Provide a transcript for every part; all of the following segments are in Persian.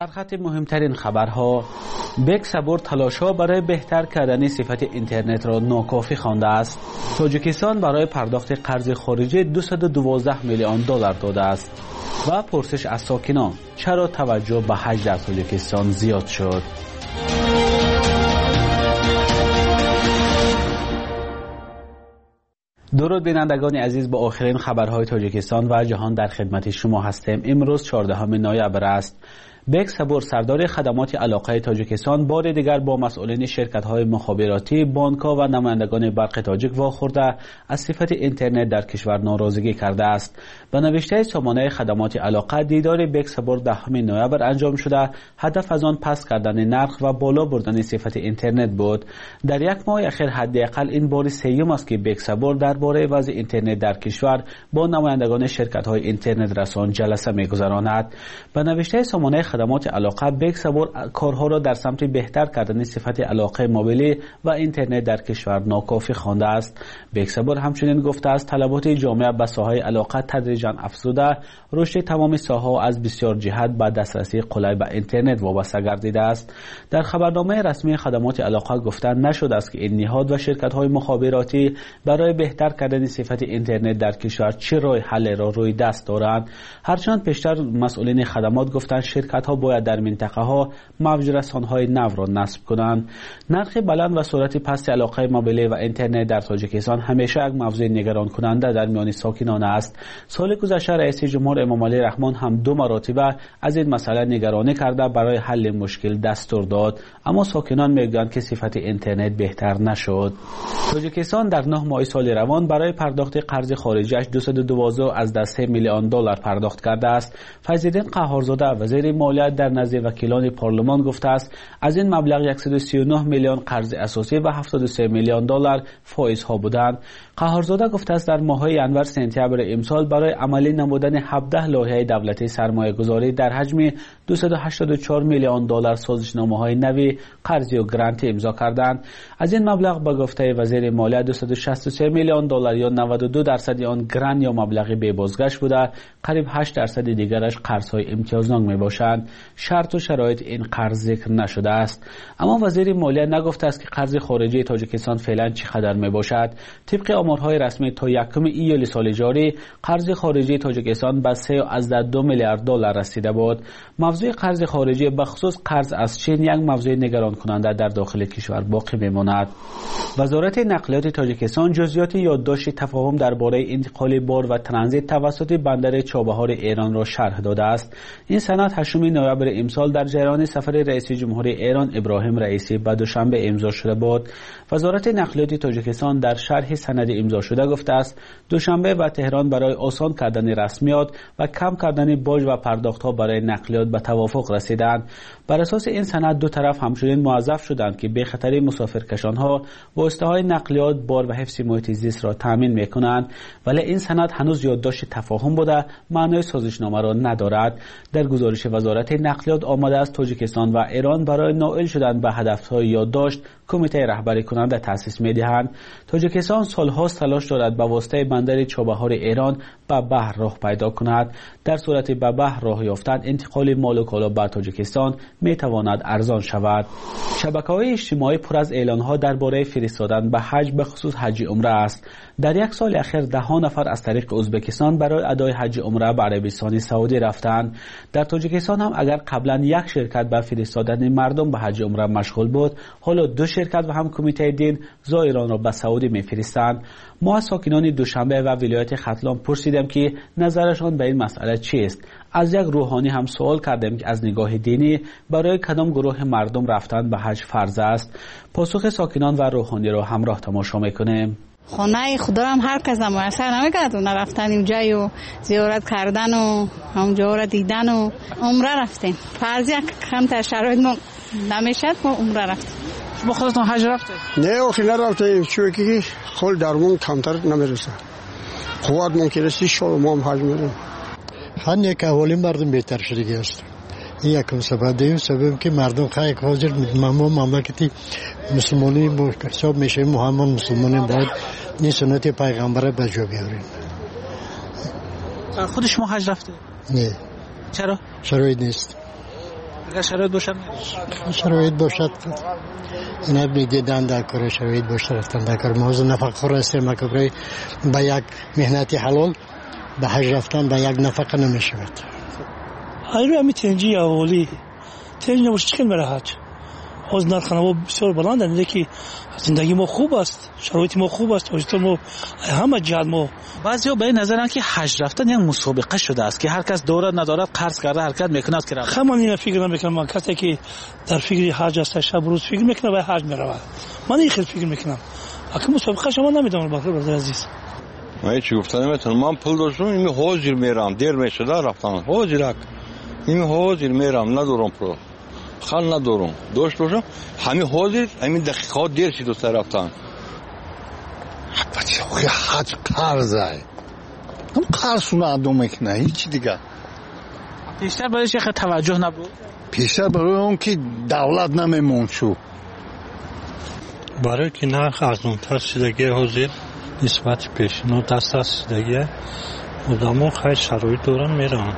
در خط مهمترین خبرها، بک صبور تلاش‌ها برای بهتر کردن صفت اینترنت را ناکافی خوانده است. تاجیکستان برای پرداخت قرض خارجی 212 میلیون دلار داده است. و پرسش از ساکنان، چرا توجه به حج در تاجیکستان زیاد شد؟ درود بینندگان عزیز، با آخرین خبرهای تاجیکستان و جهان در خدمت شما هستیم. امروز 14 نوامبر است. بک صبور سردار خدمات علاقه تاجیکستان بار دیگر با مسئولین شرکت‌های مخابراتی، بانک‌ها و نمایندگان برق تاجیک واخورده از صفت اینترنت در کشور ناراضگی کرده است. به نوشته سامانه خدمات علاقه، دیدار بک صبور 10 نوامبر انجام شده. هدف از آن پس کردن نرخ و بالا بردن صفت اینترنت بود. در یک ماه اخیر حداقل این بار سوم است که بک صبور درباره وضع اینترنت در کشور با نمایندگان شرکت‌های اینترنت رسان جلسه می‌گذراند. به نوشته سامانه خدمات علاقه، بک صبور کارها را در سمت بهتر کردن صفت علاقه موبیلی و اینترنت در کشور ناکافی خوانده است. بک صبور همچنین گفته است طلبات جامعه به ساحه علاقه تدریجاً افزوده، رشد تمام ساحه‌ها از بسیار جهت به دسترسی قلای به اینترنت وابسته گردیده است. در خبرنامه رسمی خدمات علاقه گفته نشده است که این نهاد و شرکت‌های مخابراتی برای بهتر کردن صفت اینترنت در کشور چه راه حل را روی دست دارند. هرچند پیشتر مسئولین خدمات گفتند شرکت‌ها باید در منطقه ها موج رسان‌های نو را نصب کنند. نرخ بلند و سرعت پست علاقه موبیلی و اینترنت در تاجیکستان همیشه یک موضوع نگران کننده در میان ساکنان است. سال گذشته رئیس جمهور امام علی رحمان هم 2 مرتبه از این مسئله نگرانی کرده برای حل مشکل دستور داد، اما ساکنان میگویند که صفت اینترنت بهتر نشد. تاجیکستان در 9 ماه سال روان برای پرداخت قرض خارجیش 212 از 3 میلیون دلار پرداخت کرده است. فیض‌الدین قهارزاده وزیر مالیات در نزد وکیلان پارلمان گفته است از این مبلغ 139 میلیون قرض اساسی و 73 میلیون دلار فایزها بودند. قهارزاده گفته است در ماه‌های ینور سپتامبر امسال برای عملی نمودن 17 لایحه دولتی سرمایه‌گذاری در حجم 284 میلیون دلار سازشنامه‌های نوی قرضی و گرانتی امضا کردند. از این مبلغ به گفته وزیر مالیات 263 میلیون دلار یا 92% آن گران یا مبلغ بی بازگشت بوده، قریب 8% دیگرش قرض‌های امتیازناک میباشند. شرط و شرایط این قرض ذکر نشده است. اما وزیر مالیات نگفته است که قرض خارجی تاجیکستان فعلا چقدر میباشد. طبق آمارهای رسمی تا 1 ایول سال جاری قرض خارجی تاجیکستان به 3.2 میلیارد دلار رسیده بود. موضوع قرض خارجی به خصوص قرض از چین یک موضوع نگران کننده در داخل کشور باقی میماند. وزارت نقلیات تاجیکستان جزئیات یادداشت تفاهم درباره انتقال بار و ترانزیت توسط بندر چابهار ایران را شرح داده است. این سند 8 نوامبر امسال در جریان سفر رئیس جمهور ایران ابراهیم رئیسی به دوشنبه امضا شده بود. وزارت نقلیات تاجیکستان در شرح سند امضا شده گفته است دوشنبه و تهران برای آسان کردن رسمیات و کم کردن باج و پرداخت‌ها برای نقلیات به توافق رسیدند. بر اساس این سند دو طرف همچنین موظف شدند که به خطر مسافرکشان‌ها واسطه‌های نقلیات، بار و حفظ محیط زیست را تامین می‌کنند، ولی این سند هنوز یادداشت تفاهم بوده، معنای سازشنامه را ندارد. در گزارش وزارت نقلیات آمده است تاجیکستان و ایران برای نائل شدن به هدف‌های یادداشت کمیته رهبری کننده تأسیس می‌دهند. تاجیکستان سال‌هاست تلاش دارد به واسطه بندر چابهار ایران به بحر راه پیدا کند. در صورت به بحر راه یافتن انتقال مال و کالا به تاجیکستان می‌تواند ارزان شود. شبکه‌های اجتماعی پر از اعلان‌ها درباره فرستادن به حج به خصوص حج عمره است. در یک سال اخیر 10 نفر از طریق ازبکستان برای ادای حج عمره به عربستان سعودی رفتند. در تاجیکستان هم اگر قبلا یک شرکت به فرستادن مردم به حج عمره مشغول بود، حالا 2 شرکت و هم کمیته دین زائران را به سعودی می‌فرستند. ما از ساکنان دوشنبه و ولایت ختلان پرسیدیم که نظرشان به این مسئله چیست. از یک روحانی هم سوال کردیم که از نگاه دینی برای کدام گروه مردم رفتن به حج فرض است. پاسخ ساکنان و روحانی را همراه تماشا می‌کنیم. خانه خدا هم هر کس میسر نمیکرد و رفتن اونجا و زیارت کردن و اونجا را دیدن و عمره رفتیم. فرضی کم تر شرایط ما نمیشد ما عمره رفتیم. شما خودتون حج رفتید؟ نه آخی نرفتیم، چون که خود درمون کمتر نمیرسه. قوت ممکنه 30 سال ما هم حج میریم. هر یک احوالی مردم بهتر شده است. این یکم سبب دیگه سبب که مردم خیلی حاضر مملکتی مسلمانی حساب میشه، محمد مسلمانی باید این سنت پیغمبر به جا بیاریم. خود شما حج رفته؟ نه. چرا؟ شرایط نیست. اگر شرایط باشد شرایط باشد اینا میدیدن در کار شرایط باشد رفتن در کار موضوع نفق خور است مکبری با یک مهنتی حلال به حج رفتن با یک نفقه نمیشود. ایرو همی تنجی اولی تنجی نباشه چکن بره حج از نرخنوا بسیار بلند است که زندگی ما خوب است شرایط ما خوب است وجود ما همه جهت ما بعضیا به نظرن که حج رفتن یک مسابقه شده است که هر کس دارد ندارد قرض کرده حرکت میکند که رفت. من این فکر نمیکنم کسی که در فکر حج است شب روز فکر میکنه به حج میرود من این خیلی فکر میکنم اگه مسابقه شما نمیدونم برادر عزیز من چی گفتم نمیتونم من پول داشتم این حاضر میرم دیر میشد رفتم حاضرک این حاضر میرم ندارم پول خال ندارم داشت باشم همین حاضر همین دقیقات دیر شد دوست رفتن بچه خوی حج قرضه هم قرضونه ادو میکنه هیچی دیگه پیشتر برای شیخ توجه نبود پیشتر برای اون که دولت نمیمون شو برای که نرخ ارزان‌تر شدگی حاضر نسبت پیشینو دست از شدگی آدم‌ها خیلی شرایط دارن میرن.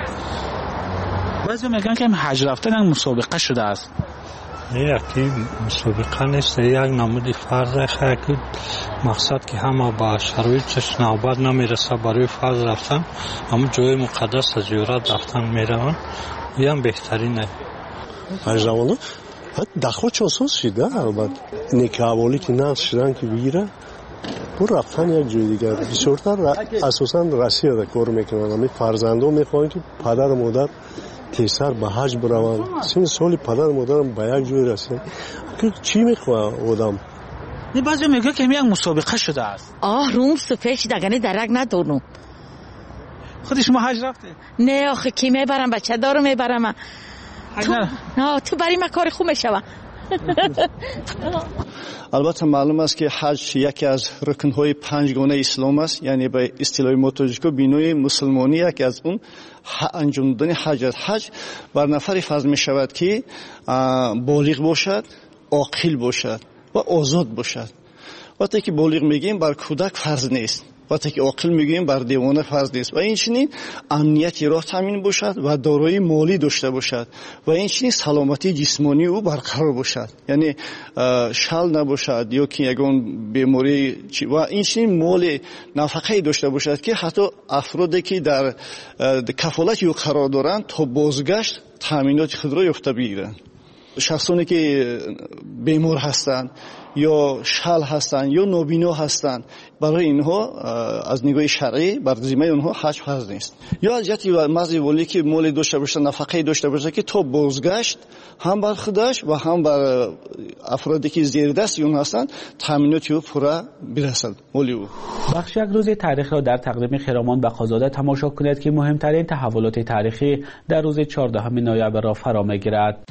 بعضی میگن که حج رفتن یک مسابقه شده است. یکی مسابقه نیست یک نمودی فرض خیلی مقصد که همه با شرایطش نوبت نمیرسه برای فرض رفتن اما جای مقدس از زیارت رفتن میرن این هم بهترینه. حج روانه دخوش اساس شده البته نیکه اولی که نقص شدن که بگیره برو رفتن یک جای دیگر بسیارتر اساسا رسیه ده کار میکنن همی فرزندو میخواهن که پدر و مادر تیسر به حج بروند سین سالی پدر و مادرم به یک جای رسیدن چی میخواه آدم نه بعضی میگه که یک مسابقه شده است روم سپیش دگنی درک ندارم خودش ما حج رفته نه آخه کی میبرم بچه دارو میبرم تو برای من کار خوب میشوه البته معلوم است که حج یکی از رکن‌های پنجگانه اسلام است یعنی به اصطلاح متوجه بینوی مسلمانی یکی از اون انجام دادن حج است. حج بر نفری فرض می شود که بالغ باشد عاقل باشد و آزاد باشد. وقتی که بالغ میگیم بر کودک فرض نیست وقتی که عاقل میگیم بر دیوانه فرض نیست و این چنین امنیتی راه تامین باشد و دارایی مالی داشته باشد و این چنین سلامتی جسمانی او برقرار باشد یعنی شل نباشد یا که یگان بیماری و این چنین مال نفقه داشته باشد که حتی افرادی که در کفالت او قرار دارند تا بازگشت تامینات خود را یافته بگیرند. شخصانی که بیمار هستند یا شل هستند یا نابینا هستند برای اینها از نگاه شرعی بر ذمه اونها حج فرض نیست. یا از جهت مزی ولی که مال داشته باشه نفقه داشته باشه که تا بازگشت هم بر خودش و هم بر افرادی که زیر دست اون هستند تامینات او پورا برسد مالی او. بخش یک روز تاریخ را در تقدیم خرامان به خازاده تماشا کنید که مهمترین تحولات تاریخی در روز 14 نوامبر را فرا میگیرد.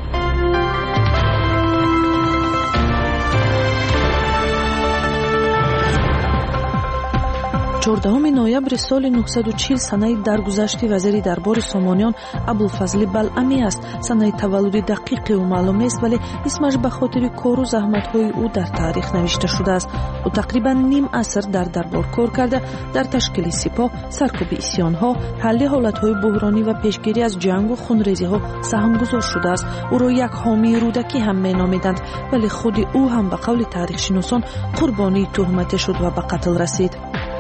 14 نوامبر سال 940 санаи даргузашти вазири дарбори Сомониён Абулфазли Балъамӣ аст. санаи таваллуди дақиқи ӯ маълум нест, вале исмаш ба хотири кору заҳматҳои ӯ дар таърих навишта шудааст. ӯ тақрибан ним аср дар дарбор кор карда, дар ташкили сипоҳ, саркӯби исьёнҳо, ҳалли ҳолатҳои буҳронӣ ва пешгирӣ аз ҷангу хунрезиҳо саҳмгузор шудааст. ӯро як ҳомии рӯдакӣ ҳам меномиданд, вале худи ӯ ҳам ба қавли таърихшиносон қурбонии туҳмате шуд ва ба қатл расид.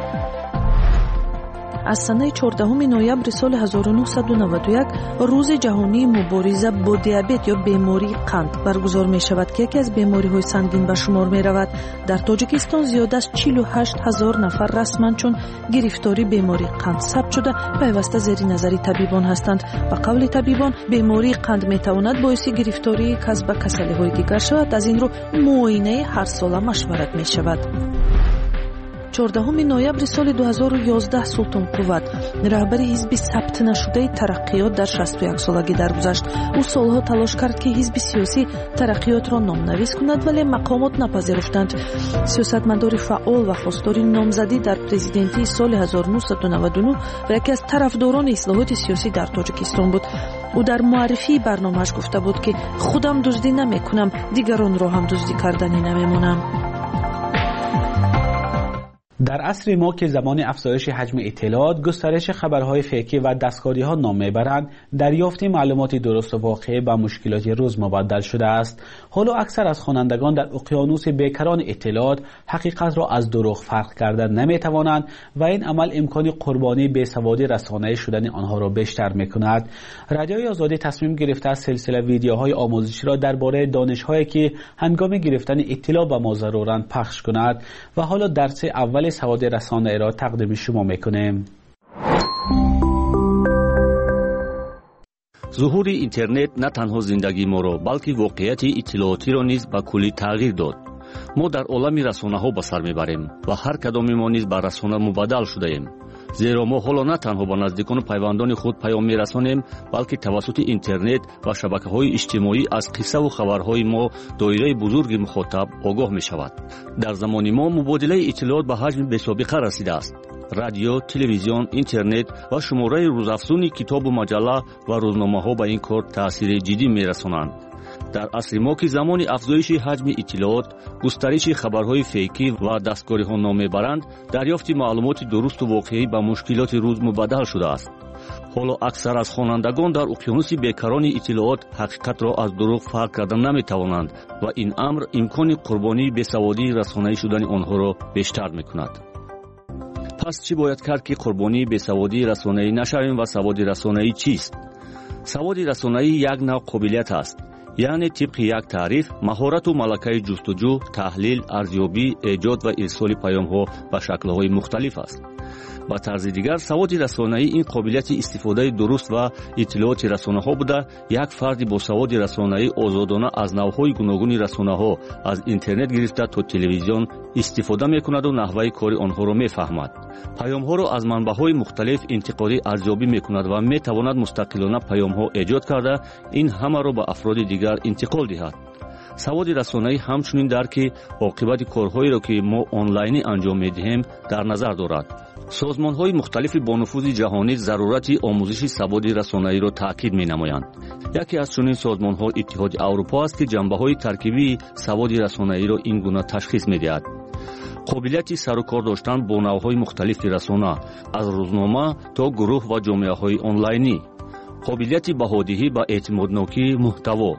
аз санаи 14 ноябри соли 1991 рӯзи ҷаҳонии мубориза бо диабет ё бемории қанд баргузор мешавад, ки яке аз бемориҳои сангин ба шумор меравад. дар тоҷикистон зиёда аз 48 000 нафар расман чун гирифтори бемории қанд сабт шуда пайваста зери назари табибон ҳастанд. ба қавли табибон, бемории қанд метавонад боиси гирифтории кас ба касалиҳои дигар шавад. аз ин рӯ муоинаи ҳарсола машварат мешавад. 14 ноябри соли 2011 Султон Қувват, раҳбари ҳизби сабт нашудаи Тараққиёт дар 61 солагӣ даргузашт. ӯ солҳо талош кард, ки ҳизби сиёсӣ Тараққиётро номнавис кунад, вале мақомот напазируфтанд. сиёсатмадори фаъол ва хостори номзадӣ дар президентии соли 1999 ва яке аз тарафдорони ислоҳоти сиёсӣ дар Тоҷикистон буд. ӯ дар муаррифии барномааш гуфта буд, ки худам дуздӣ намекунам, дигаронро ҳам дуздӣ кардани намемонам. در عصر ما که زمان افزایش حجم اطلاعات، گسترش خبرهای فیکی و دستکاری‌ها نام میبرند، دریافت معلومات درست و واقعی به مشکلات روز مبدل شده است. حالا اکثر از خوانندگان در اقیانوس بیکران اطلاعات حقیقت را از دروغ فرق کردن نمیتوانند و این عمل امکان قربانی بیسوادی رسانه‌ای شدن آنها را بیشتر میکند. رادیوی آزادی تصمیم گرفته است سلسله ویدیوهای آموزشی را درباره دانش‌هایی که هنگام گرفتن اطلاع به ما ضرورند پخش کند و حالا درس اول سواد رسانه‌ای را تقدیم شما میکنیم. ظهور اینترنت نه تنها زندگی ما را بلکه واقعیت اطلاعاتی را نیز به کلی تغییر داد. ما در عالم رسانه‌ها به سر میبریم و هر کدام ما نیز به رسانه مبادل شده ایم. زیرا ما حالا نه تنها به نزدیکان و پیوندان خود پیام میرسانیم، بلکه توسط اینترنت و شبکه‌های اجتماعی از قصه و خبرهای ما دایره بزرگی مخاطب آگاه می‌شود. در زمان ما مبادله اطلاعات به حجم بی‌سابقه رسیده است. رادیو، تلویزیون، اینترنت و شماره روزافزون کتاب و مجله و روزنامه‌ها به این کار تأثیر جدی می‌رسانند. در عصر ما که زمان افزایش حجم اطلاعات، گسترش خبرهای فیکی و دستکاری‌ها نام میبرند، دریافت معلومات درست و واقعی به مشکلات روز مبدل شده است. حالا اکثر از خوانندگان در اقیانوس بیکران اطلاعات حقیقت را از دروغ فرق کردن نمیتوانند و این امر امکان قربانی بیسوادی رسانه‌ای شدن آنها را بیشتر میکند. پس چی باید کرد که قربانی بیسوادی رسانه‌ای نشویم و سواد رسانه‌ای چیست؟ سواد رسانه‌ای یک نوع قابلیت است، یعنی طبق یک تعریف مهارت و ملکه جستجو، تحلیل، ارزیابی، ایجاد و ارسال پیام‌ها به شکل‌های مختلف است. با طرز دیگر سواد رسانه‌ای این قابلیت استفاده درست و اطلاعات رسانه‌ها بوده یک فرد با سواد رسانه‌ای آزادانه از نوع‌های گوناگون رسانه‌ها از اینترنت گرفته تا تلویزیون استفاده می‌کند و نحوه کار آنها را می‌فهمد. پیام‌ها را از منبع‌های مختلف انتقادی ارزیابی می‌کند و می‌تواند مستقلانه پیام‌ها ایجاد کرده این همه را به افراد دیگر انتقال دهد. سواد رسانه‌ای همچنین درک عاقبت کارهایی را که ما آنلاین انجام می‌دهیم در نظر دارد. سازمان‌های مختلف با نفوذ جهانی ضرورت آموزش سواد رسانه‌ای را تاکید می‌نمایند. یکی از چنین سازمان‌ها اتحاد اروپا است که جنبه‌های ترکیبی سواد رسانه‌ای را این گونه تشخیص می‌دهد. قابلیت سر و کار داشتن با نوع‌های مختلف رسانه، از روزنامه تا گروه و جامعه‌های آنلاینی، قابلیت بهادهی با اعتمادناکی محتوا،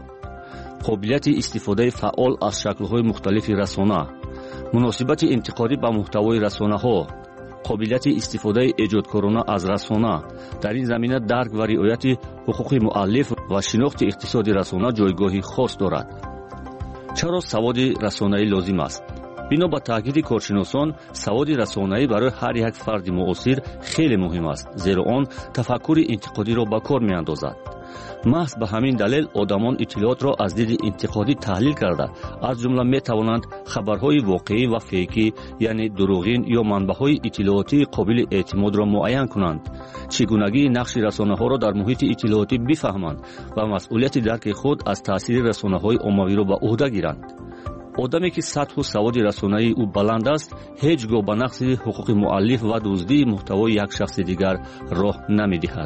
قابلیت استفاده فعال از شکل‌های مختلف رسانه، مناسبت انتقادی با محتوای رسانه‌ها، قابلیت استفاده ایجادکارانه از رسانه. در این زمینه درک و رعایت حقوق مؤلف و شناخت اقتصاد رسانه جایگاهی خاص دارد. چرا سواد رسانه‌ای لازم است؟ بنا به تاکید کارشناسان، سواد رسانه‌ای برای هر یک فرد معاصر خیلی مهم است، زیرا آن تفکر انتقادی را به کار می‌اندازد. محض به همین دلیل آدمان اطلاعات را از دید انتقادی تحلیل کرده، از جمله می توانند خبرهای واقعی و فیکی یعنی دروغین یا منبعهای اطلاعاتی قابل اعتماد را معین کنند، چگونگی نقش رسانه‌ها را در محیط اطلاعاتی بفهمند و مسئولیت درک خود از تاثیر رسانه‌های عمومی را به عهده گیرند. آدمی که سطح و سواد رسانه‌ای او بلند است، هیچگاه به نقض حقوق مؤلف و دزدی محتوای یک شخص دیگر راه نمی‌دهد.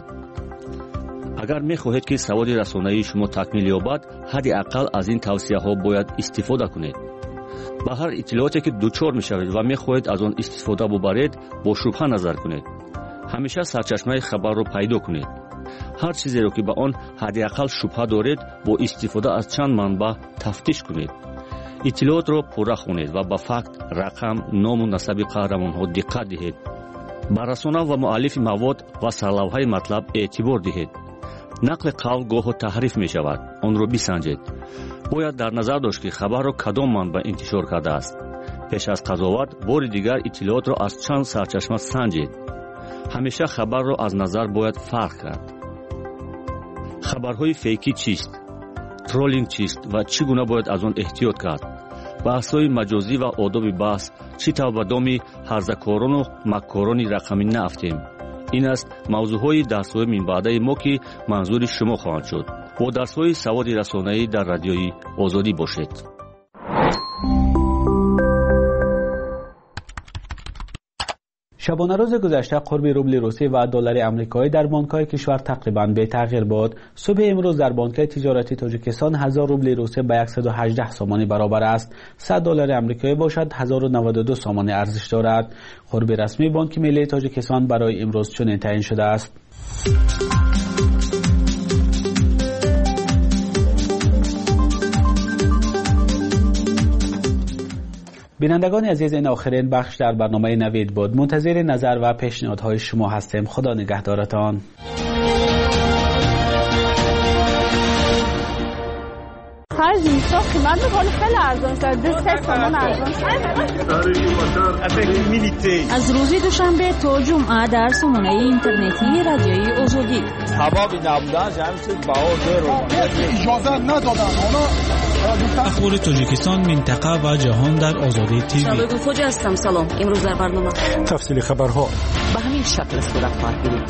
اگر می‌خواهید که سواد رسانه‌ای شما تکمیل یابد، حداقل از این توصیه‌ها باید استفاده کنید. به هر اطلاعاتی که دچار می‌شوید و می‌خواهید از آن استفاده ببرید، با شبهه نظر کنید. همیشه سرچشمه خبر را پیدا کنید. هر چیزی را که به آن حداقل شبهه دارید، با استفاده از چند منبع تفتیش کنید. اطلاعات را پوره خوانید و به فکت، رقم، نام و نسب قهرمان‌ها دقت دهید. به رسانه و مؤلف مواد و سرلوحه مطلب اعتبار دهید. نقل قول گاه تحریف می شود، آن را بسنجید. باید در نظر داشت که خبر را کدام منبع انتشار کرده است. پیش از قضاوت بار دیگر اطلاعات را از چند سرچشمه سنجید. همیشه خبر را از نظر باید فرق کرد. خبرهای فیکی چیست؟ ترولینگ چیست و چگونه باید از آن احتیاط کرد؟ بحث‌های مجازی و آداب بحث چطور به دام هرزکاران و مکاران رقمی نافتیم؟ این است موضوعهای درس‌های من بعده ما که منظور شما خواهد شد. با درس‌های سواد رسانه‌ای در رادیوی آزادی باشید. شبانه روز گذشته قرب روبل روسی و دلار آمریکایی در بانک‌های کشور تقریباً به تغییر بود. صبح امروز در بانک تجارتی تاجیکستان 1000 روبل روسی به 118 سامانی برابر است. 100 دلار آمریکایی باشد 1092 سامانی ارزش دارد. قرب رسمی بانک ملی تاجیکستان برای امروز چنین تعیین شده است. بینندگان عزیز، این آخرین بخش در برنامه نوید بود. منتظر نظر و پیشنهادهای شما هستیم. خدا نگهدارتان. خرج میشه قیمت بکنه خیلی ارزان شد. 2 سامان ارزان شد. از روز دوشنبه تا جمعه در سامانه اینترنتی رادیوی آزادی سبب نبودن جمعیت بها اجازه ندادن. اخبار تاجیکستان، منطقه و جهان در آزادی تیوی. شبکه خوج هستم. سلام. امروز در برنامه تفصیل خبرها به همین شکل صورت خواهد گرفت.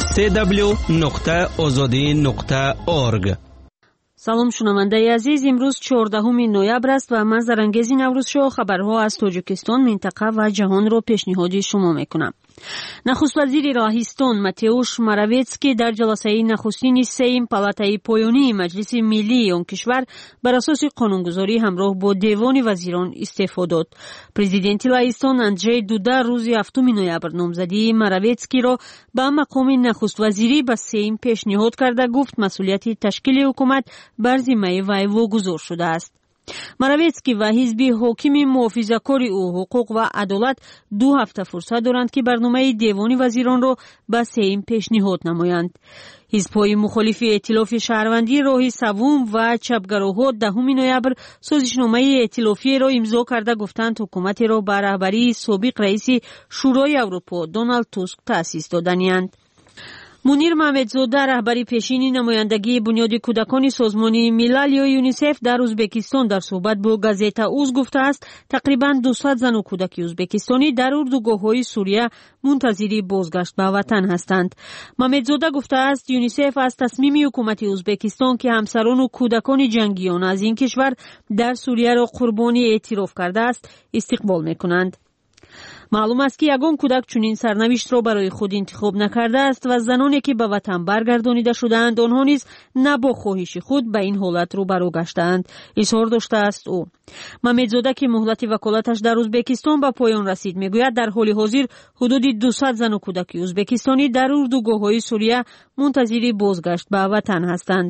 www.azadi.org. سلام شنونده عزیز، امروز 14 نوامبر است و من زرنگیز نوروز شو خبرها از تاجیکستان، منطقه و جهان را پیشنهاد شما میکنم. نخست وزیر راهستان ماتئوش موراویتسکی در جلسه نخستین سیم پالاتای پایانی مجلس ملی آن کشور بر اساس قانونگذاری همراه با دیوان وزیران استعفا داد. پرزیدنت راهستان اندری دودا روز 7 نوامبر نامزدی موراویتسکی را به مقام نخست وزیری به سیم پیشنهاد کرده گفت مسئولیت تشکیل حکومت بر ذمه وی واگذار شده است. موراویتسکی و حزب حاکم محافظه‌کار او حقوق و عدالت 2 هفته فرصت دارند که برنامه دیوان وزیران را به سیم پیشنهاد نمایند. حزب‌های مخالف ائتلاف شهروندی راه سوم و چپگراها 10 نوامبر سازشنامه ائتلافی را امضا کرده گفتند حکومت را به رهبری سابق رئیس شورای اروپا دونالد توسک تأسیس دادند. منیر محمدزاده رهبری پیشین نمایندگی بنیاد کودکان سازمان ملل یا یونیسف در ازبکستان در صحبت با گازیتا اوز گفته است تقریباً 200 زن و کودک ازبکستانی در اردوگاه‌های سوریه منتظر بازگشت به وطن هستند. محمدزاده گفته است یونیسف از تصمیم حکومت ازبکستان که همسران و کودکان جنگیان از این کشور در سوریه را قربانی اعتراف کرده است استقبال می‌کنند. معلوم است که یگان کودک چنین سرنوشت را برای خود انتخاب نکرده است و زنانی که به وطن برگردانیده شده‌اند آنها نیز نه با خواهش خود به این حالت روبرو گشته‌اند، اظهار داشته است او. محمدزاده که مهلت وکالتش در ازبکستان به پایان رسید میگوید در حال حاضر حدود 200 زن و کودک ازبکستانی در اردوگاه‌های سوریه منتظر بازگشت به وطن هستند.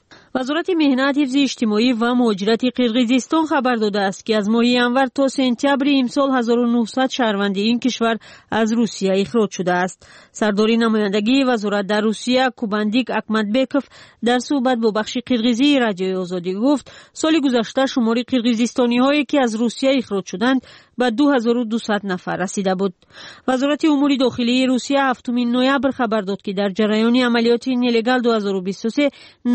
وزارت مهنت، حفظ اجتماعی و مهاجرت قرقیزستان خبر داده است که از ماه انور تا سپتامبر امسال 1900 شهروند این کشور از روسیه اخراج شده است. سردار نمایندگی وزارت در روسیه کوباندیک اکمدبکوف در صحبت با بخش قرقیزی رادیوی آزادی گفت سال گذشته شمار قرقیزستانی هایی که از روسیه اخراج شدند به 2200 نفر رسیده بود. وزارت امور داخلی روسیه 7 نوامبر خبر داد که در جریان عملیات نلگال 2023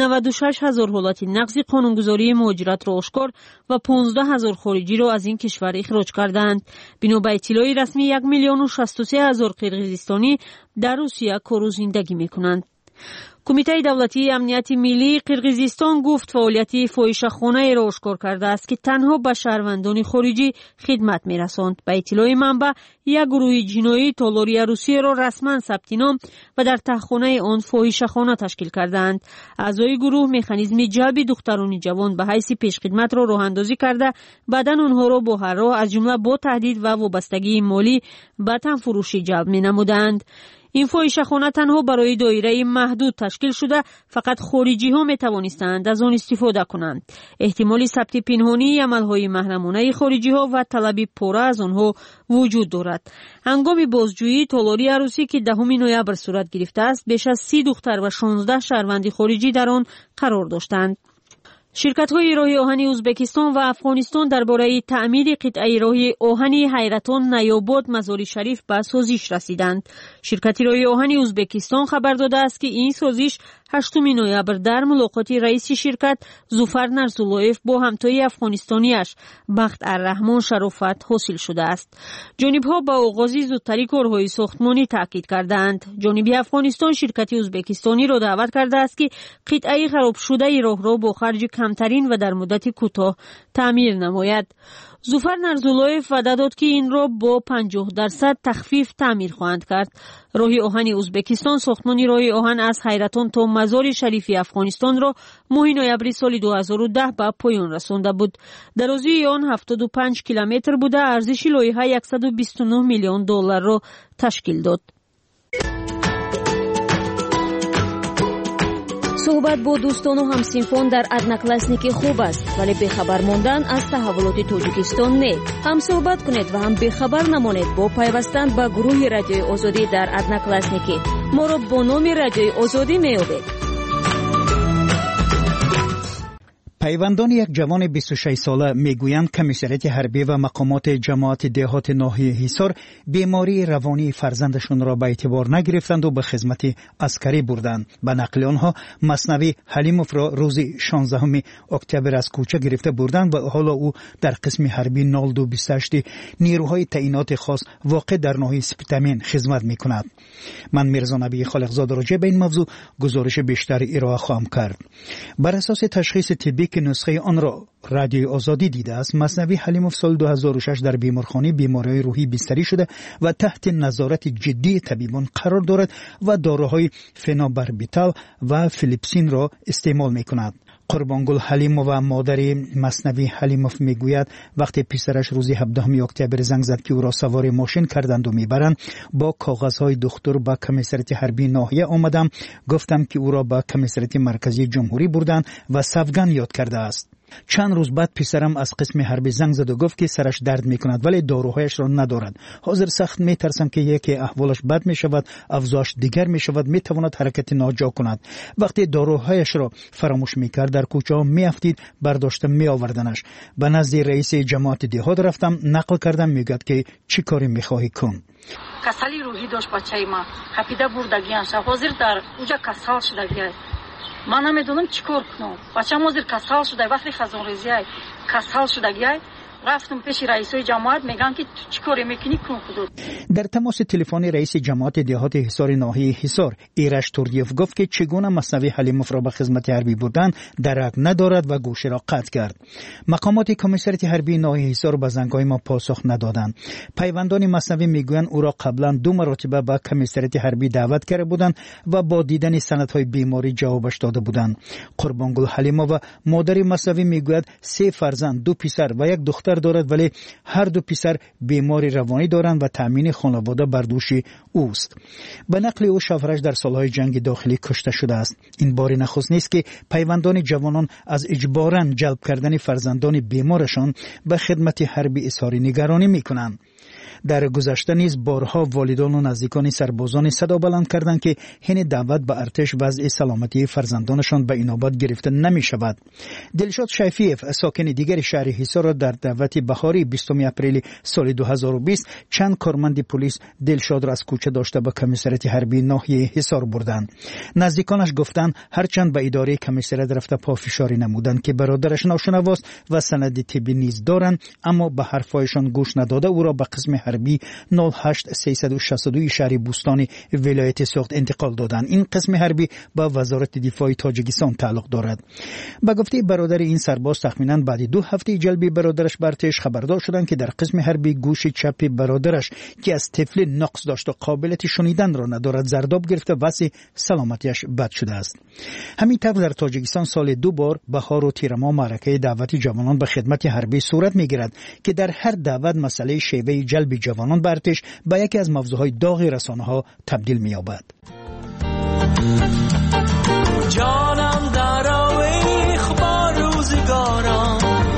96000 حالت نقض قانونگذاری مهاجرت را آشکار و 15000 خارجی را از این کشور اخراج کردند. بنا به اطلاع رسمی 1,063,000 قرقیزستانی در روسیه کار و زندگی می‌کنند. کمیته دولتی امنیت ملی قرقیزستان گفت فعالیت فاحشه‌خانه را آشکار کرده است که تنها به شهروندان خارجی خدمت می‌رساند. به اطلاع منبع یک گروه جنایی تالاری روسیه را رسما ثبت نام و در تهخانه آن فاحشه‌خانه تشکیل کردند. اعضای گروه مکانیزم جلب دختران جوان به حیث پیشخدمت را راه‌اندازی کرده بعداً آنها را با هر راه از جمله با تهدید و وابستگی مالی به تنفروشی جلب می‌نمودند. این فاحشه‌خانه تنها برای دایره محدود تشکیل شده فقط خارجی ها می توانستند از آن استفاده کنند. احتمال ثبت پنهانی عملهای محرمانه خارجی ها و طلب پوره از آنها وجود دارد. هنگام بازجویی تالاری عروسی که 10 نوامبر صورت گرفته است بیش از 30 دختر و 16 شهروند خارجی در آن قرار داشتند. شرکت‌های راه آهن ازبکستان و افغانستان درباره تعمیر قطعه راه آهن حیرتان نیاباد مزار شریف به سازش رسیدند. شرکت راه آهن ازبکستان خبر داده است که این سازش 8 نوامبر در ملاقات رئیس شرکت زوفر نرزولویف با همتای افغانستانیش بخت الرحمن شرافت حاصل شده است. جانب‌ها با آغاز زودتری کارهای ساختمانی تاکید کردند. جانب افغانستان شرکت ازبکستانی را دعوت کرده است که قطعه خراب شده راه را با خرج کمترین و در مدت کوتاه تعمیر نماید. زوفر نرزولویف وعده داد که این را با 50% تخفیف تعمیر خواهند کرد. راه آهن ازبکستان ساختمان راه آهن از حیرتان تا مزار شریفی افغانستان را ماه نوامبر سال 2010 به پایان رسانده بود. درازی آن 75 کیلومتر بوده، ارزش لایحه 129 میلیون دلار را تشکیل داد. صحبت با دوستان و همسینفان در ادناکلاسنیکی خوب است، ولی بخبر ماندن از تحولات تاجیکستان نه. هم صحبت کنید و هم بخبر نمانید با پیوستن به گروه رادیوی آزادی در ادناکلاسنیکی. ما را با نام رادیوی آزادی میابید. پیوندان یک جوان 26 ساله میگویند کمیسریت حربی و مقامات جماعت دهات ناحیه حصار بیماری روانی فرزندشون را به اعتبار نگرفتند و به خدمت عسکری بردند. به نقل آنها مثنوی حلیموف را روز 16 اکتبر از کوچه گرفته بردند و حالا او در قسم حربی 0228 نیروهای تعیینات خاص واقع در ناحیه سپتامین خدمت میکند. من میرزا نبی خالقزاده راجع به این موضوع گزارش بیشتر ارائه خواهم کرد. بر اساس تشخیص طبی که نسخه آن را رادیوی آزادی دیده است، مثنوی حلیموف سال 2006 در بیمارخانه بیماری روحی بستری شده و تحت نظارت جدی طبیبان قرار دارد و داروهای فنوباربیتال و فلیپسین را استعمال میکند. قربانگل حلیموف و مادر مثنوی حلیموف میگوید وقتی پسرش روز 17 اکتبر زنگ زد که او را سوار ماشین کردند و میبرند، با کاغذهای دکتر با کمیسریت حربی ناحیه آمدم. گفتم که او را با کمیسریت مرکزی جمهوری بردند و سوگن یاد کرده است. چند روز بعد پسرم از قسم حربی زنگ زد و گفت که سرش درد میکند ولی داروهایش را ندارد. حاضر سخت میترسم که یکی احوالش بد میشود، افزایش دیگر میشود، میتواند حرکت ناجا کند. وقتی داروهایش را فراموش میکرد در کوچه ها میافتید، برداشتم میآوردنش. به نزد رئیس جماعت دهات رفتم، نقل کردم، میگوید که چی کاری میخواهی کن. کسلی روحی داشت بچه ما، خپیده بردگیانش، حاضر در اونجا کسال شدگی. من نمیدونم چیکار کنم. بچه‌م حاضر کسال شده، وقتی خزان ریزی کسال شدگی. رفتم پیش رئیسای جماعت، میگن که تو چیکار میکنی کن خودت. در تماس تلفنی رئیس جماعت دهات حصار ناحیه حصار ایرش توردیوف گفت که چگونه مثنوی حلیموف را به خدمت حربی بردن درک ندارد و گوشه را قطع کرد. مقامات کمیسریت حربی ناحیه حصار به زنگ‌های ما پاسخ ندادند. پیوندان مثنوی میگویند او را قبلا 2 مرتبه به کمیسریت حربی دعوت کرده بودند و با دیدن سندهای بیماری جوابش داده بودند. قربانگل حلیموف و مادر مثنوی میگوید 3 فرزند، 2 پسر و 1 دختر دارد، ولی هر 2 پسر بیماری روانی دارند و تامین خانواده بر دوش اوست. به نقل او شوهرش در سالهای جنگ داخلی کشته شده است. این بار نخست نیست که پیوندان جوانان از اجباراً جلب کردن فرزندان بیمارشان به خدمت حربی اظهار نگرانی میکنند. در گذشته نیز بارها والدان و نزدیکان سربازان صدا بلند کردند که حین دعوت به ارتش وضع سلامتی فرزندانشان به اینابت گرفته نمی شود. دلشاد شیفیف ساکن دیگر شهر حصار در دعوت بهاری 20 اپریل سال 2020 چند کارمند پلیس دلشاد را از کوچه داشته به کمیسریت حربی ناحیه حصار بردند. نزدیکانش گفتند هرچند به اداره کمیسریت رفته پافشاری نمودند که برادرش ناشنواست و سند طبی نیز دارند، اما به حرفایشان گوش نداده او را به قسم حربی 08362 شهر بوستان ولایت سوخت انتقال دادند. این قسم حربی با وزارت دفاع تاجیکستان تعلق دارد. به گفته برادر این سرباز تخمینا بعد 2 هفته جلب برادرش بر ارتش خبردار شدند که در قسم حربی گوش چپ برادرش که از طفل نقص داشت و قابلیت شنیدن را ندارد زرداب گرفته و سلامتیش بد شده است. همین طور در تاجیکستان سال 2 بار بهار و تیرما معرکه دعوت جوانان به خدمت حربی صورت میگیرد که در هر دعوت مسئله شیوه جلب جوانان به ارتش به یکی از موضوعهای داغ رسانه‌ها تبدیل می‌یابد. جانم در آویخ با روزگاران،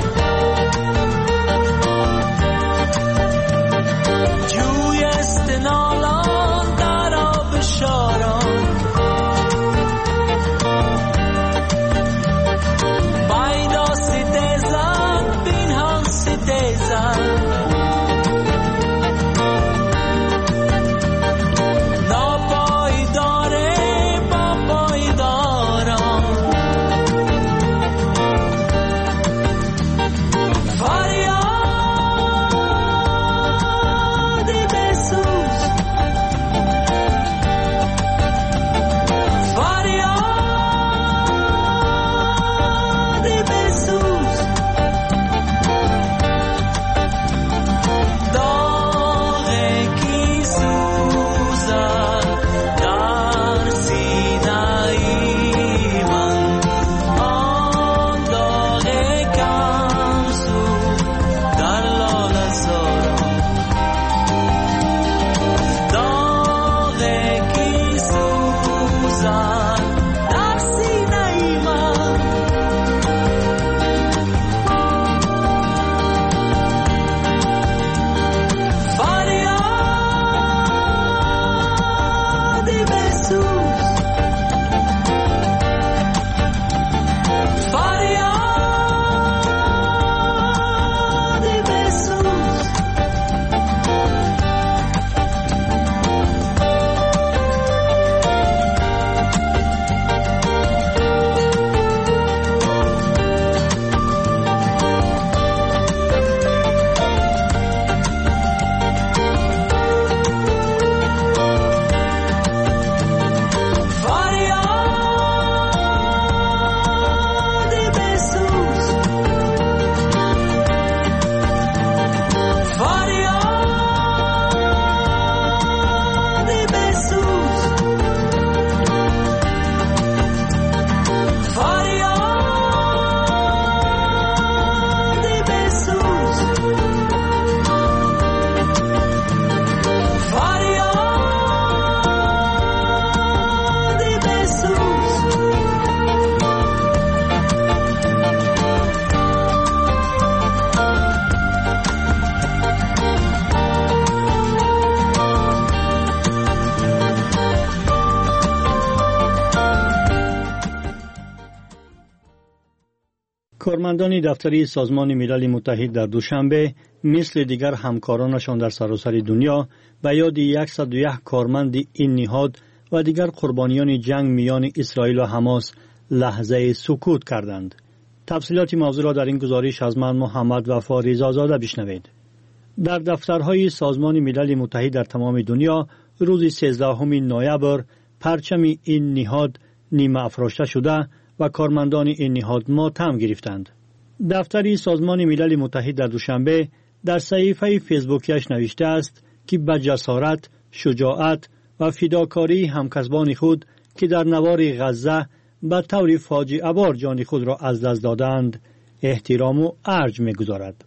جوی استنالان در آب شاران، بایدا سیدزن بین هم سیدزن، ناپایداره با پایدار کارمندان دفتری سازمان ملل متحد در دوشنبه مثل دیگر همکارانشان در سراسر دنیا به یاد 101 کارمند این نهاد و دیگر قربانیان جنگ میان اسرائیل و حماس لحظه سکوت کردند. تفصیلات موضوع را در این گزارش از من محمد وفا رضازاده بشنوید. در دفترهای سازمان ملل متحد در تمام دنیا روز 13 نوامبر پرچم این نهاد نیمه افراشته شده و کارمندان این نهاد ماتم گرفتند. دفتری سازمان ملل متحد در دوشنبه در صحیفه فیسبوکیش نوشته است که با جسارت، شجاعت و فداکاری همکسبان خود که در نوار غزه به طور فاجعه بار جان خود را از دست دادند احترام و ارج می‌گذارد.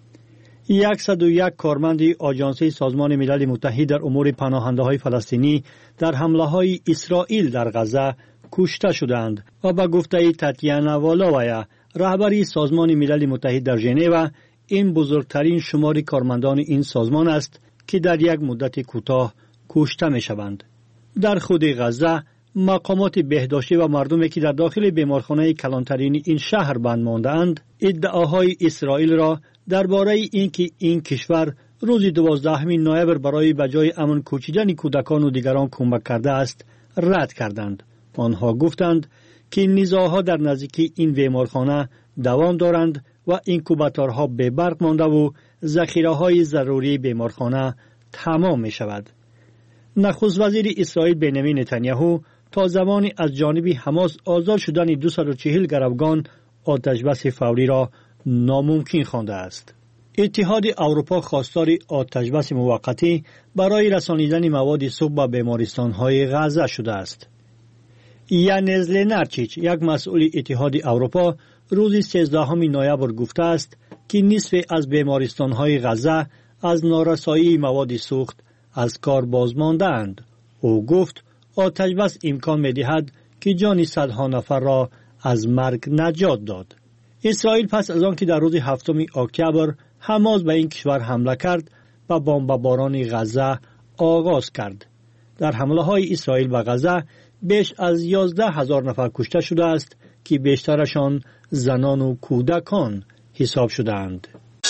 101 کارمند آژانس سازمان ملل متحد در امور پناهنده‌های فلسطینی در حمله‌های اسرائیل در غزه کشته شدند و به گفته تاتیانا والاویا رهبر سازمان ملل متحد در ژنو این بزرگترین شمار کارمندان این سازمان است که در یک مدت کوتاه کشته می‌شوند. در خود غزه مقامات بهداشتی و مردمی که در داخل بیمارخانه کلانترین این شهر بند مانده‌اند ادعاهای اسرائیل را درباره اینکه این کشور روز 12 نوامبر برای به جای امن کوچیدن کودکان و دیگران کمک کرده است رد کردند. آنها گفتند که نزاع‌ها در نزدیکی این بیمارخانه دوام دارند و اینکوباتورها به برق مانده و ذخیره‌های ضروری بیمارخانه تمام می‌شود. نخست وزیر اسرائیل بنیامین نتانیاهو تا زمانی از جانب حماس آزاد شدن 240 گروگان آتشبس فوری را ناممکن خوانده است. اتحاد اروپا خواستار آتشبس موقتی برای رسانیدن مواد سوخت به بیمارستان‌های غزه شده است. یانز لنارچیچ، یک مسئول اتحاد اروپا، روز 13 نوامبر گفته است که نصف از بیمارستان‌های غزه از نارسایی مواد سوخت از کار باز مانده‌اند. او گفت آتشبس امکان می‌دهد که جان صدها نفر را از مرگ نجات داد. اسرائیل پس از آن که در روز 7 اکتبر حماس به این کشور حمله کرد و بمباران غزه آغاز کرد. در حمله‌های اسرائیل به غزه بیش از 11,000 نفر کشته شده است که بیشترشان زنان و کودکان حساب شدند.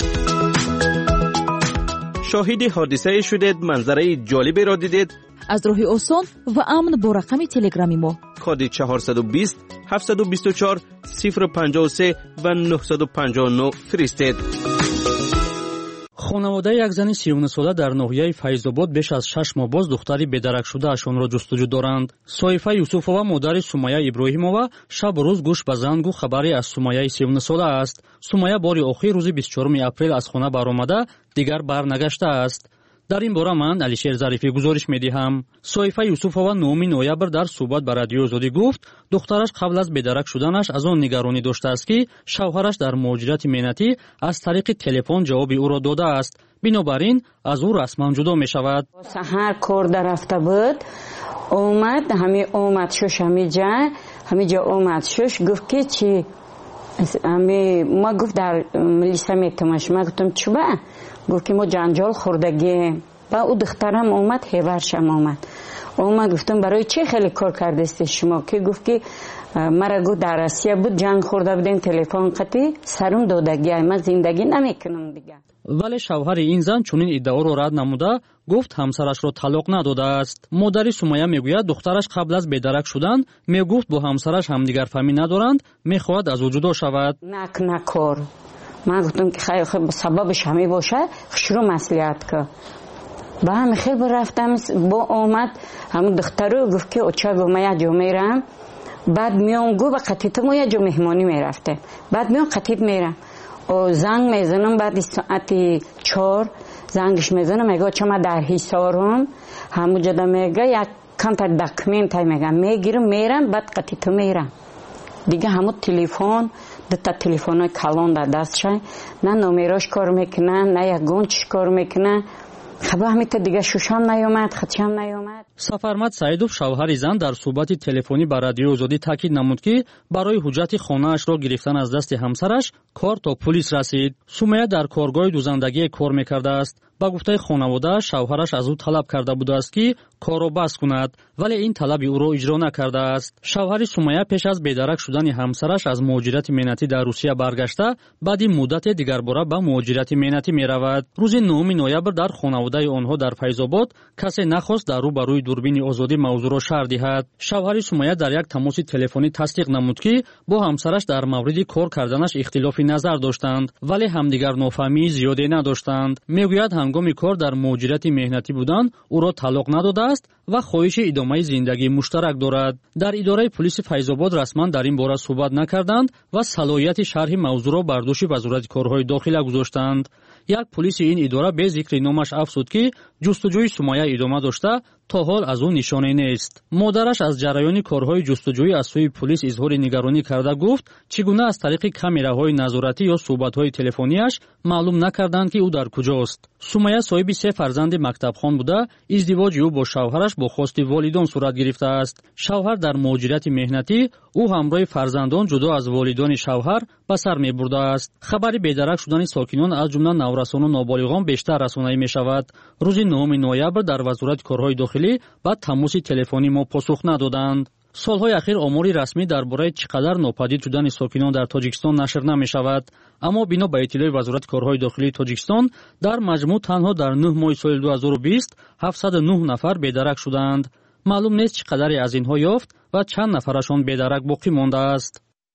شاهد حادثه شدید، منظره جالبی را دیدید؟ از راه آسان و امن با رقم تلگرامی ما کد 420 724 053 و 959 فرستید. خانواده یک زن 39 ساله در ناحیه فیض‌آباد بیش از 6 ماه باز دختری بدرک شده اشان را جستجو دارند. صایفه یوسفова مادر سومایه ابراهیمова شب و روز گوش به زنگ و خبری از سومایه 39 ساله است. سومایه باری آخر روز 24 اپریل از خانه برآمده دیگر برنگشته است. در این باره من علیشیر ظریفی گزارش می‌دهم. صایفه یوسفова 9 نوامبر در صحبت با رادیو آزادی گفت دخترش قبل از بدرک شدنش از آن نگرانی داشته است که شوهرش در مهاجرت مهنتی از طریق تلفن جواب او را داده است. بنابراین از او رسما جدا می‌شود. سحر کار رفته بود، اومد شش همینجا اومد شش گفت که چی ما گفت در ملیسه میتماش ما گفتم چی با گفت که ما جنجال خوردگی با او دخترم اومد هیورشم اومد گفتم برای چه خیلی کار کرده شما که گفت که مرا گفت در روسیه بود جنگ خورده بودیم تلفن قطعی سرم دادگی من زندگی نمیکنم دیگه. ولی شوهر این زن چنین ادعا را رد نموده گفت همسرش را طلاق نداده است. مادر سومایه میگوید دخترش قبل از بدرک شدن میگفت با همسرش همدیگر فهمی ندارند، میخواهد از او جدا شود. نکار من گفتم که خیلی سببش همین باشه شروع مصلحت که با هم خیلی رفتم با اومد هم دختر رو گفت که اوچه گو ما یه جا میرم بعد میام گو با قطیت ما یه جا مهمانی میرفته بعد میام قطیت میرم و زنگ میزنم بعد ساعت 4 زنگش میزنم میگه چه ما در حصارم همو جدا میگه یک کم تا دکمنت های میگه میگیرم میرم بعد قطیت میرم دیگه همو تلفن دوتا تلفن های کلان در دستشای نه نومیراش کار میکنه نه یک گونچش کار میکنه خبر همیت دیگه شوشم نیومد خدشم نیومد. سفرمت سعیدوف شوهر زن در صحبت تلفنی با رادیو آزادی تاکید نمود که برای حجت خانه‌اش را گرفتن از دست همسرش کار تا پلیس رسید. سومایه در کارگاه دوزندگی کار میکرده است. ба гуфтаи хонавода шавҳараш аз ӯ талаб карда будааст ки корро бас кунад, вале ин талаби ӯро иҷро накардааст. шавҳари Сумайя пеш аз бедарак шудани ҳамсараш аз муҳоҷирати меҳнатӣ дар Русия баргашта, баъди муддате дигарбора ба муҳоҷирати меҳнатӣ меравад. рӯзи 9 ноябр дар хонаводаи онҳо дар Файзобод касе нахост дар рӯ ба рӯи дурбини озодӣ мавзӯъро шарҳ диҳад. шавҳари Сумайя дар як тамоси телефонӣ тасдиқ намуд ки бо ҳамсараш дар мавриди кор карданаш ихтилофи назар доштанд, вале ҳамдигар нофаҳмии зиёде надоштанд. мегӯяд ҳангоми кор дар муҳоҷирати меҳнатӣ будан ӯро талоқ надодааст ва хоҳиши идомаи зиндагии муштарак дорад. дар идораи пулиси Файзобод расман дар ин бора суҳбат накарданд ва салоҳияти шарҳи мавзӯъро бар дӯши вазорати корҳои дохила гузоштанд. як пулиси ин идора бе зикри номаш афзуд ки ҷустуҷӯи Сумайя идома дошта, то ҳол аз ӯ нишоне нест. модараш аз ҷараёни корҳои ҷустуҷӯӣ аз сӯи пулис изҳори нигаронӣ карда гуфт, чӣ гуна аз тариқи камераҳои назоратӣ ё суҳбатҳои телефонияш маълум накарданд ки ӯ дар куҷост. Сумайя соҳиби 3 фарзанди мактабхон буда, издивоҷи ӯ бо шавҳараш бо хости волидон сурат гирифтааст. шавҳар дар муҳоҷирати меҳнатӣ, ӯ ҳамроҳи фарзандон ҷудо аз волидони шавҳар ба сар мебурдааст. хабари бедарак шудани сокинон аз ҷумла наврасону ноболиғон бештар расонӣ мешавад. рӯзи 9 ноябр дар вазорати корҳои дохилӣ ба тамоси телефонӣ мо посух надоданд. солҳои ахир омори расмӣ дар бораи чӣ қадар нопадид шудани сокинон дар Тоҷикистон нашр намешавад, аммо бино ба иттилои вазорати корҳои дохилии Тоҷикистон, дар маҷмӯъ танҳо дар 9 моҳи соли 2020 709 нафар бедарак шуданд. маълум нест чӣ қадаре аз инҳо ёфт ва чанд нафарашон бедарак боқӣ мондааст.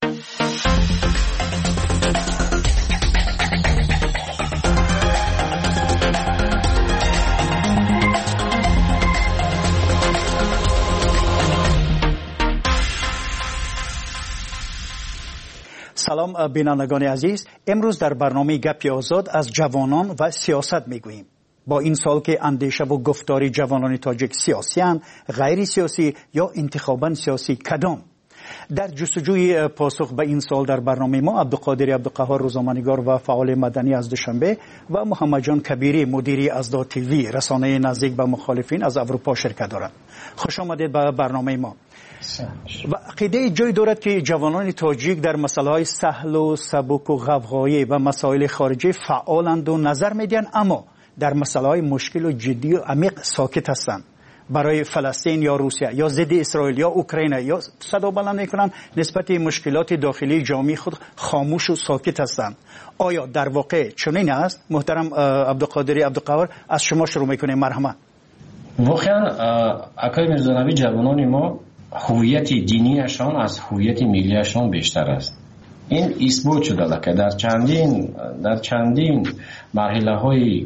سلام بینندگان عزیز، امروز در برنامه گپی آزاد از جوانان و سیاست میگوییم. با این سال که اندیشه و گفتار جوانان تاجیک سیاسی‌اند، غیر سیاسی یا انتخاباً سیاسی کدام؟ در جستجوی پاسخ به این سال در برنامه ما عبدالقادر عبدالقهار روزنامه‌نگار و فعال مدنی از دوشنبه و محمد جان کبیری مدیری ازدا تیوی رسانه نزدیک به مخالفین از اروپا شرکت دارند. خوش آمدید به برنامه ما. و عقیده جای دارد که جوانان تاجیک در مسائل سهل و سبک و غوغایی و مسائل خارجی فعالند و نظر میدن، اما در مسائل مشکل و جدی و عمیق ساکت هستند. برای فلسطین یا روسیه یا ضد اسرائیل یا اوکراین یا صدا بلند میکنند، نسبت مشکلات داخلی جامعه خود خاموش و ساکت هستند. آیا در واقع چنین است؟ محترم عبدالقادری عبدالقهار، از شما شروع میکنیم. مرحمت. واقعا اکای میرزانوی جوانان ما هویت دینیشان از هویت ملیشان بیشتر است. این اثبات شده که در چندین مرحله های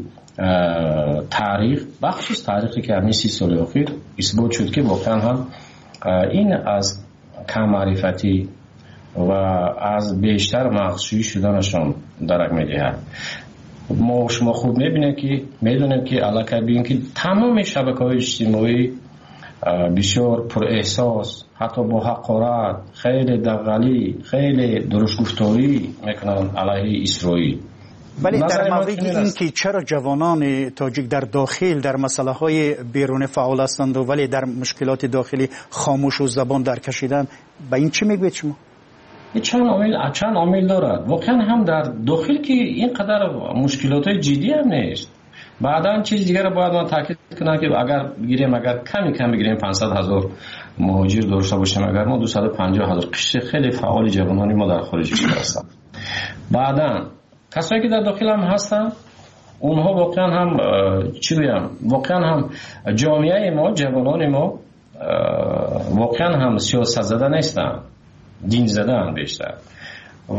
تاریخ، بخشش تاریخی که همین 30 سال اخیر اثبات شد که واقعا هم این از کم معرفتی و از بیشتر مغزشویی شدنشان درک میدهد. شما خوب میدونیم که علاقه بین که تمام شبکه‌های اجتماعی بسیار پر احساس، حتی با حقارت، خیلی دغلی، خیلی درست گفتاری میکنن علیه اسرائیل. ولی در مورد این که چرا جوانان تاجیک در داخل در مسئله های بیرون فعال هستند ولی در مشکلات داخلی خاموش و زبان در کشیدن، به این چی میگوید شما؟ چند عامل دارد. واقعا هم در داخل که اینقدر مشکلات جدی هم نیست. بعداً چیز دیگر باید من تاکید کنم که اگر کمی بگیریم 500,000 مهاجر داشته باشیم، اگر ما 250,000 قشر خیلی فعال جوانانی ما در خارج کشور هستند. بعداً کسایی که در داخل هم هستن، اونها واقعا هم واقعا هم جامعه ما، جوانان ما واقعا هم سیاست زده نیستن، دین زده هم بیشتر. و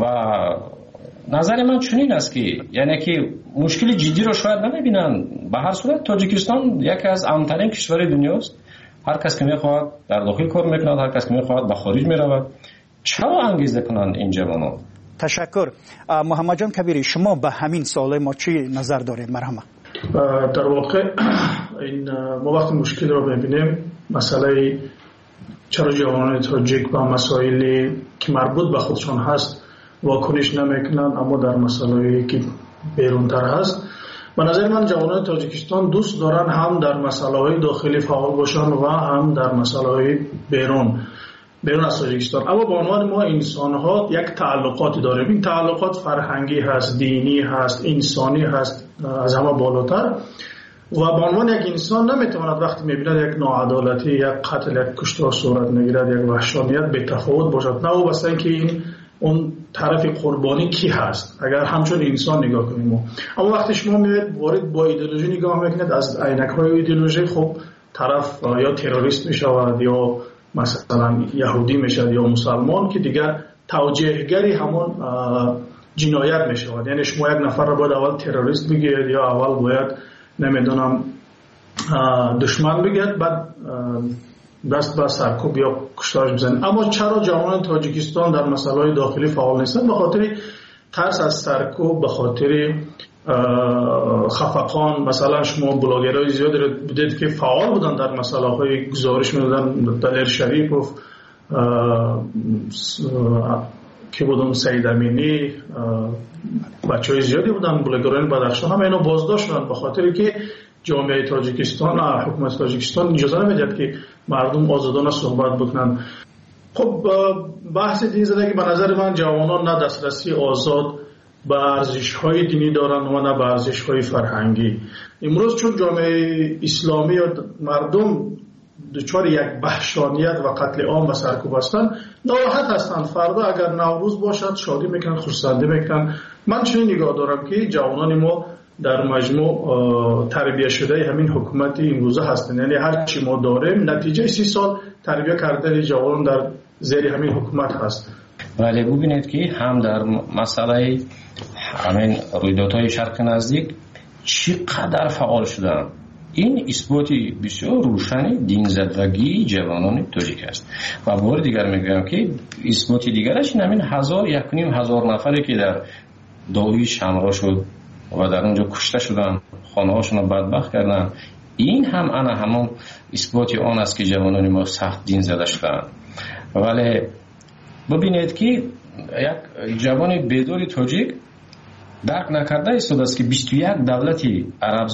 نظر من چنین است که یعنی که مشکل جدی رو شاید نمیبینن. به هر صورت تاجیکستان یکی از امن‌ترین کشور دنیاست. هر کس که میخواد در داخل کار میکنه، هر کس که میخواد به خارج میرود. چرا انگیزه کنند این جوانان؟ تشکر. محمد جان کبیری، شما به همین سوال ما چی نظر دارید؟ مرحمت. در واقع این ما وقتی مشکل رو ببینیم، مسئله چرا جوانان تاجیک با مسائلی که مربوط به خودشان هست واکنش نمیکنن، اما در مسائلی که بیرونتر هست، به نظر من جوانان تاجیکستان دوست دارن هم در مسائل داخلی فعال باشن و هم در مسائل بیرون. بیرون از تاجیکستان. اما به عنوان ما انسان ها یک تعلقاتی داریم. این تعلقات فرهنگی هست، دینی هست، انسانی هست از همه بالاتر. و به عنوان یک انسان نمیتواند وقتی میبیند یک ناعدالتی، یک قتل، یک کشتار صورت میگیرد، یک وحشانیت به تفاوت باشد، نه وابسته اینکه این اون طرف قربانی کی هست، اگر همچون انسان نگاه کنیم. اما وقتی شما میاد وارد با ایدئولوژی نگاه میکنید از عینک‌های ایدئولوژی، خب طرف یا تروریست میشود یا مثلا یهودی میشود یا مسلمان که دیگر توجیهگری همون جنایت میشود. یعنی شما یک نفر را باید اول تروریست بگید یا اول باید نمیدونم دشمن بگید، بعد دست به سرکوب یا کشتارش بزنید. اما چرا جوانان تاجیکستان در مسائل داخلی فعال نیستند؟ به خاطر ترس از سرکوب، به خاطر خفقان. مثلا شما بلاگرای زیادی رو دیدید که فعال بودن در مسائل های گزارش میدادن، دلیر شریف و که بودن سید امینی، بچه های زیادی بودن، بلاگران بدخشان، همه اینو بازداشت شدن به خاطر که جامعه تاجیکستان، حکومت تاجیکستان اجازه نمیداد که مردم آزادانه صحبت بکنن. خب بحث دین زدگی به نظر من جوانان نه دسترسی آزاد به ارزش‌های دینی دارند و نه به ارزش‌های فرهنگی. امروز چون جامعه اسلامی و مردم دچار یک وحشانیت و قتل عام و سرکوب هستند، ناراحت هستند. فردا اگر نوروز باشد شادی میکنن، خرسندی میکنن. من چنین نگاه دارم که جوانان ما در مجموع تربیت شده همین حکومت امروزه هستند. یعنی هر چی ما داریم نتیجه 30 سال تربیت کرده جوانان در زیر همین حکومت هست. ولی ببینید که هم در مسئله همین رویدادهای شرق نزدیک چقدر فعال شدن. این اثباتی بسیار روشنی دین زدگی جوانان تاجیک است. و بار دیگر میگم که اثباتی دیگرش این همین 1,000 نفری که در داعش حمله شد و در اونجا کشته شدن، خانه هاشون رو بدبخت کردن. این هم همون اثباتی آن است که جوانان ما سخت دین زده شدن. ولی ببینید که یک جوان بیدار تاجیک درک نکرده ایستاده است که 21 دولتی عرب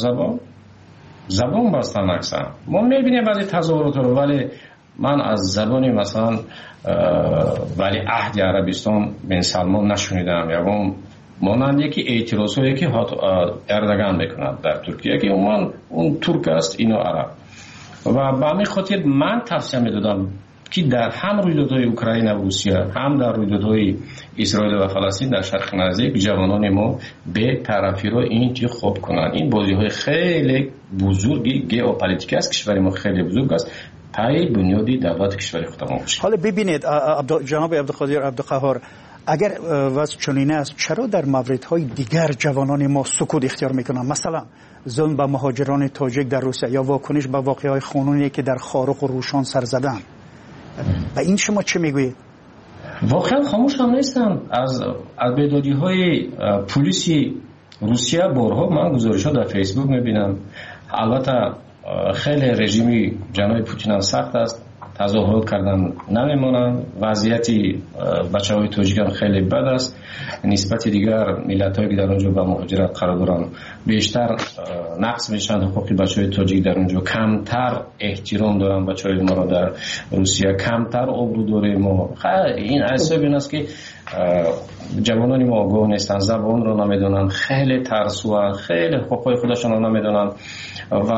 زبان بستن اکثر. ما میبینیم بعضی تظاهرات رو، ولی من از زبان مثلا ولی عهد عربستان بن سلمان نشنیدم، یا مانند یکی اعتراض هایی که اردوغان میکند در ترکیه که اون ترک است، اینو عرب. و به همین خاطر من توصیه میدادم که در هم رویدادهای اوکراین و روسیه، هم در رویدادهای اسرائیل و فلسطین در شرق نزدیک جوانان ما به طرفی رو این چی خوب کنن. این بازی های خیلی بزرگی ژئوپلیتیک است، کشور ما خیلی بزرگ است، پای بنیادی دولت کشور خودمون باشه. حالا ببینید جناب عبدالقادر عبدالقهار، اگر وضع چنین است چرا در موردهای دیگر جوانان ما سکوت اختیار میکنن؟ مثلا ظلم به مهاجران تاجیک در روسیه یا واکنش به واقعه‌های خونینی که در خارق و روشان سر زدن، و این شما چه میگویید؟ واقعا خاموش هم نیستن. از بیدادی‌های پلیسی روسیه بارها من گزارش‌ها در فیسبوک میبینم. البته خیلی رژیمی جناب پوتین هم سخت است، تظاهرات کردن نمیمونن. وضعیتی بچه‌های تاجیک هم خیلی بد است. نسبت دیگر ملت‌هایی که در اونجا به مهاجرت قرار دارن بیشتر نقص میشن. حقوق بچه‌های تاجیک در اونجا کمتر احترام دارن. بچه‌های ما رو در روسیه کمتر آبرو داره. ما این اساس این است که جوانان ما آگاه نیستن، زبان رو نمیدونن، خیلی ترسوان، خیلی حقوق خودشون رو نمیدونن. و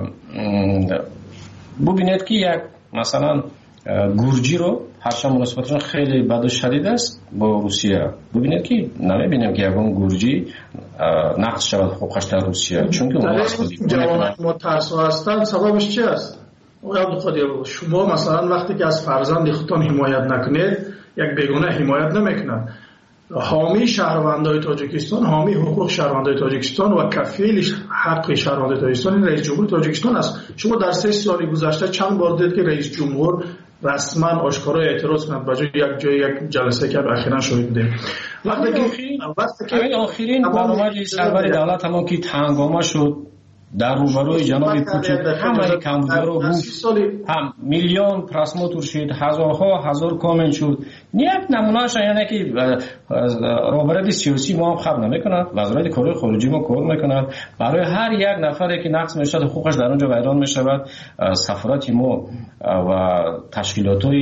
ببینید که یک مثلا گورجی رو هرچند مناسبتشون خیلی بد و شدید است با روسیه، ببینید که نمیبینیم که یکون گورجی نقض شود حقوقش در روسیه، چون که جوانان ما ترسو هستند. سببش چی است؟ شما مثلا وقتی که از فرزند خودتان حمایت نکنید، یک بیگانه حمایت نمیکنند. حامی شهروندای تاجیکستان، حامی حقوق شهروندای تاجیکستان و کفیل حق شهروندای تاجیکستان رئیس جمهور تاجیکستان است. شما در 3 سال گذشته چند بار دید که رئیس جمهور رسما آشکارا اعتراض کند؟ بجای یک جلسه که اخیراً شاهد بودیم. وقتی که آخرین برنامه سرور دولت هم که تهنگامه شد در روبروی جناب پوتین، همه کمبودی رو بود، هم میلیون پرسموتور شد، هزار کامنت شد. یک نمونهش یعنی که روبرد سیاسی ما هم خبر نمیکنند، وزارت کار خارجی ما کار میکنند، برای هر یک نفری که نقض میشد حقوقش در اونجا ویران میشود. سفارت ما و تشکیلات‌های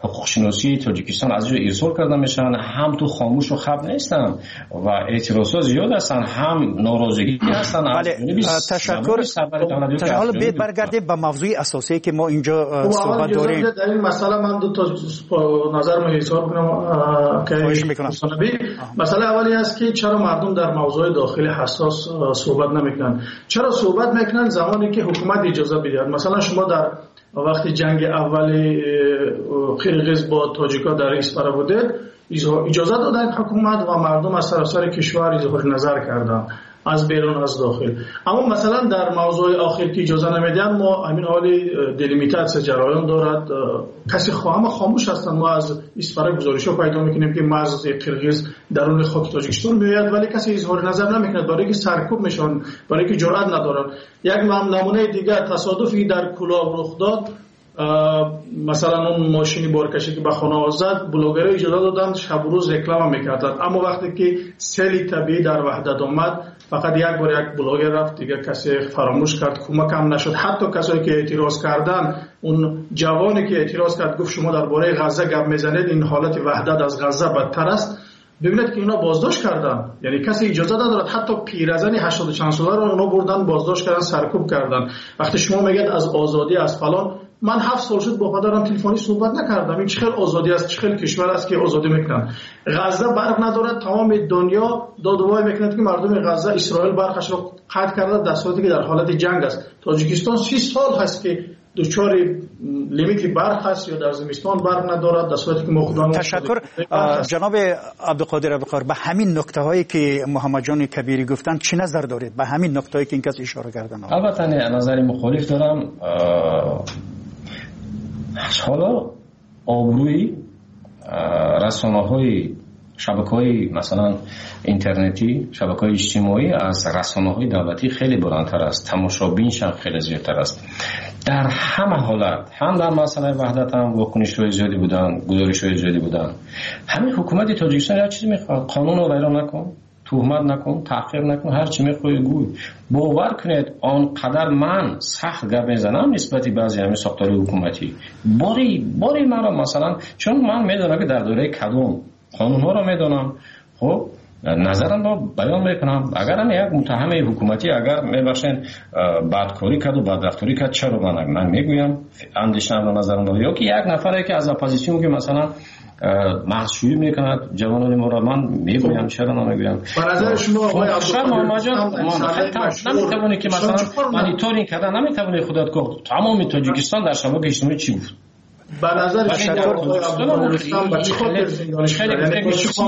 حقوقشناسی تاجیکستان از اینجا ارسال کرده میشن، هم تو خاموش و خب نیستن و اعتراضات زیاد هستن، هم ناراضگی هستن. تشکر. حالا بیت برگردیم به موضوع اساسی که ما اینجا صحبت داریم. در این مسئله من دو تا نظر رو اظهار کنم که مسئله اولی است که چرا مردم در موضوع داخلی حساس صحبت نمیکنن؟ چرا صحبت میکنن زمانی که حکومت اجازه بده؟ مثلا شما در وقتی جنگ اولی قرقیز با تاجیکا در اسپارا بوده، اجازه دادن حکومت و مردم از سراسر کشور اظهار نظر کردن، از بیرون از داخل. اما مثلا در موضوع آخر که اجازه نمیدن، ما همین حالی دلیمیتاسیون جریان دارد، کسی همه خاموش هستن. ما از اسپارا گزارش‌ها پیدا میکنیم که مرز قرقیز درون خاک تاجیکستان میاد ولی کسی اظهار نظر نمیکنه، برای اینکه سرکوب میشن، برای اینکه جرئت ندارن. یک نمونه دیگر تصادفی در کلاب رخ داد، مثلا اون ماشینی بارکشی که به خانه زد، بلوگرها اجازه دادن شب و روز رکلام میکردن، اما وقتی که سیل طبیعی در وحدت آمد فقط یک بار یک بلوگر رفت، دیگه کسی فراموش کرد، کمک هم نشد. حتی کسایی که اعتراض کردن، اون جوانی که اعتراض کرد گفت شما درباره غزه گپ میزنید، این حالت وحدت از غزه بدتر است، ببینید که اینا بازداشت کردن. یعنی کسی اجازه ندارد. حتی پیرزنی 80 چند ساله رو اونا بردن بازداشت کردن، سرکوب کردن. وقتی شما میگید از آزادی از فلان، من 7 سال شد با پدرم تلفنی صحبت نکردم. این چه آزادی است، چه کشور است که آزادی میکنن؟ غزه برق ندارد، تمام دنیا دادوای میکنند که مردم غزه اسرائیل برقش رو قطع کرده در صورتی که در حالت جنگ است. تاجیکستان 30 سال هست که دچار لیمیت برق هست یا در زمستان برق ندارد، در صورتی که ما خودمون. تشکر جناب عبدالقادر عبدالقاهر. به همین نکته هایی که محمد جان کبیری گفتن چه نظر دارید؟ به همین نکته هایی که این کس اشاره کردن. البته نظر مخالف دارم. حالا آبروی رسانه‌های شبکه‌های مثلا اینترنتی، شبکه‌های اجتماعی از رسانه‌های دولتی خیلی بلندتر است، تماشابینش هم خیلی زیادتر است. در همه حالت، هم در مسئله وحدت هم واکنش‌های زیادی بودن، گزارش‌های زیادی بودن. همین حکومت تاجیکستان هر چیزی می‌خواد، قانون رو ویران نکن، تهمت نکن، تحقیر نکن، هر چی می‌خوای گوی. باور کنید آنقدر من سخت گپ میزنم نسبت بعضی همین ساختار حکومتی. باری مرا مثلا چون من میدونم که در دوره کدوم قانون‌ها رو میدونم، خب نظرم رو بیان میکنم. اگر هم یک متهم حکومتی اگر میبخشین بدکاری کرد و بدرفتاری کرد، چرا من میگویم اندیشم رو نظرم رو، یا که یک نفره که از اپوزیسیون که مثلا محضشویی میکند جوانان ما را، من میگویم چرا نمیگویم. به نظر شما آقای نمیتوانی که مثلا مانیتورینگ کردن، نمیتوانی خودت گفت تمام تاجیکستان در شبکه اجتماعی چی گفت؟ به نظر شما آقای عبدالقادر به چه خاطر زندانش کردن؟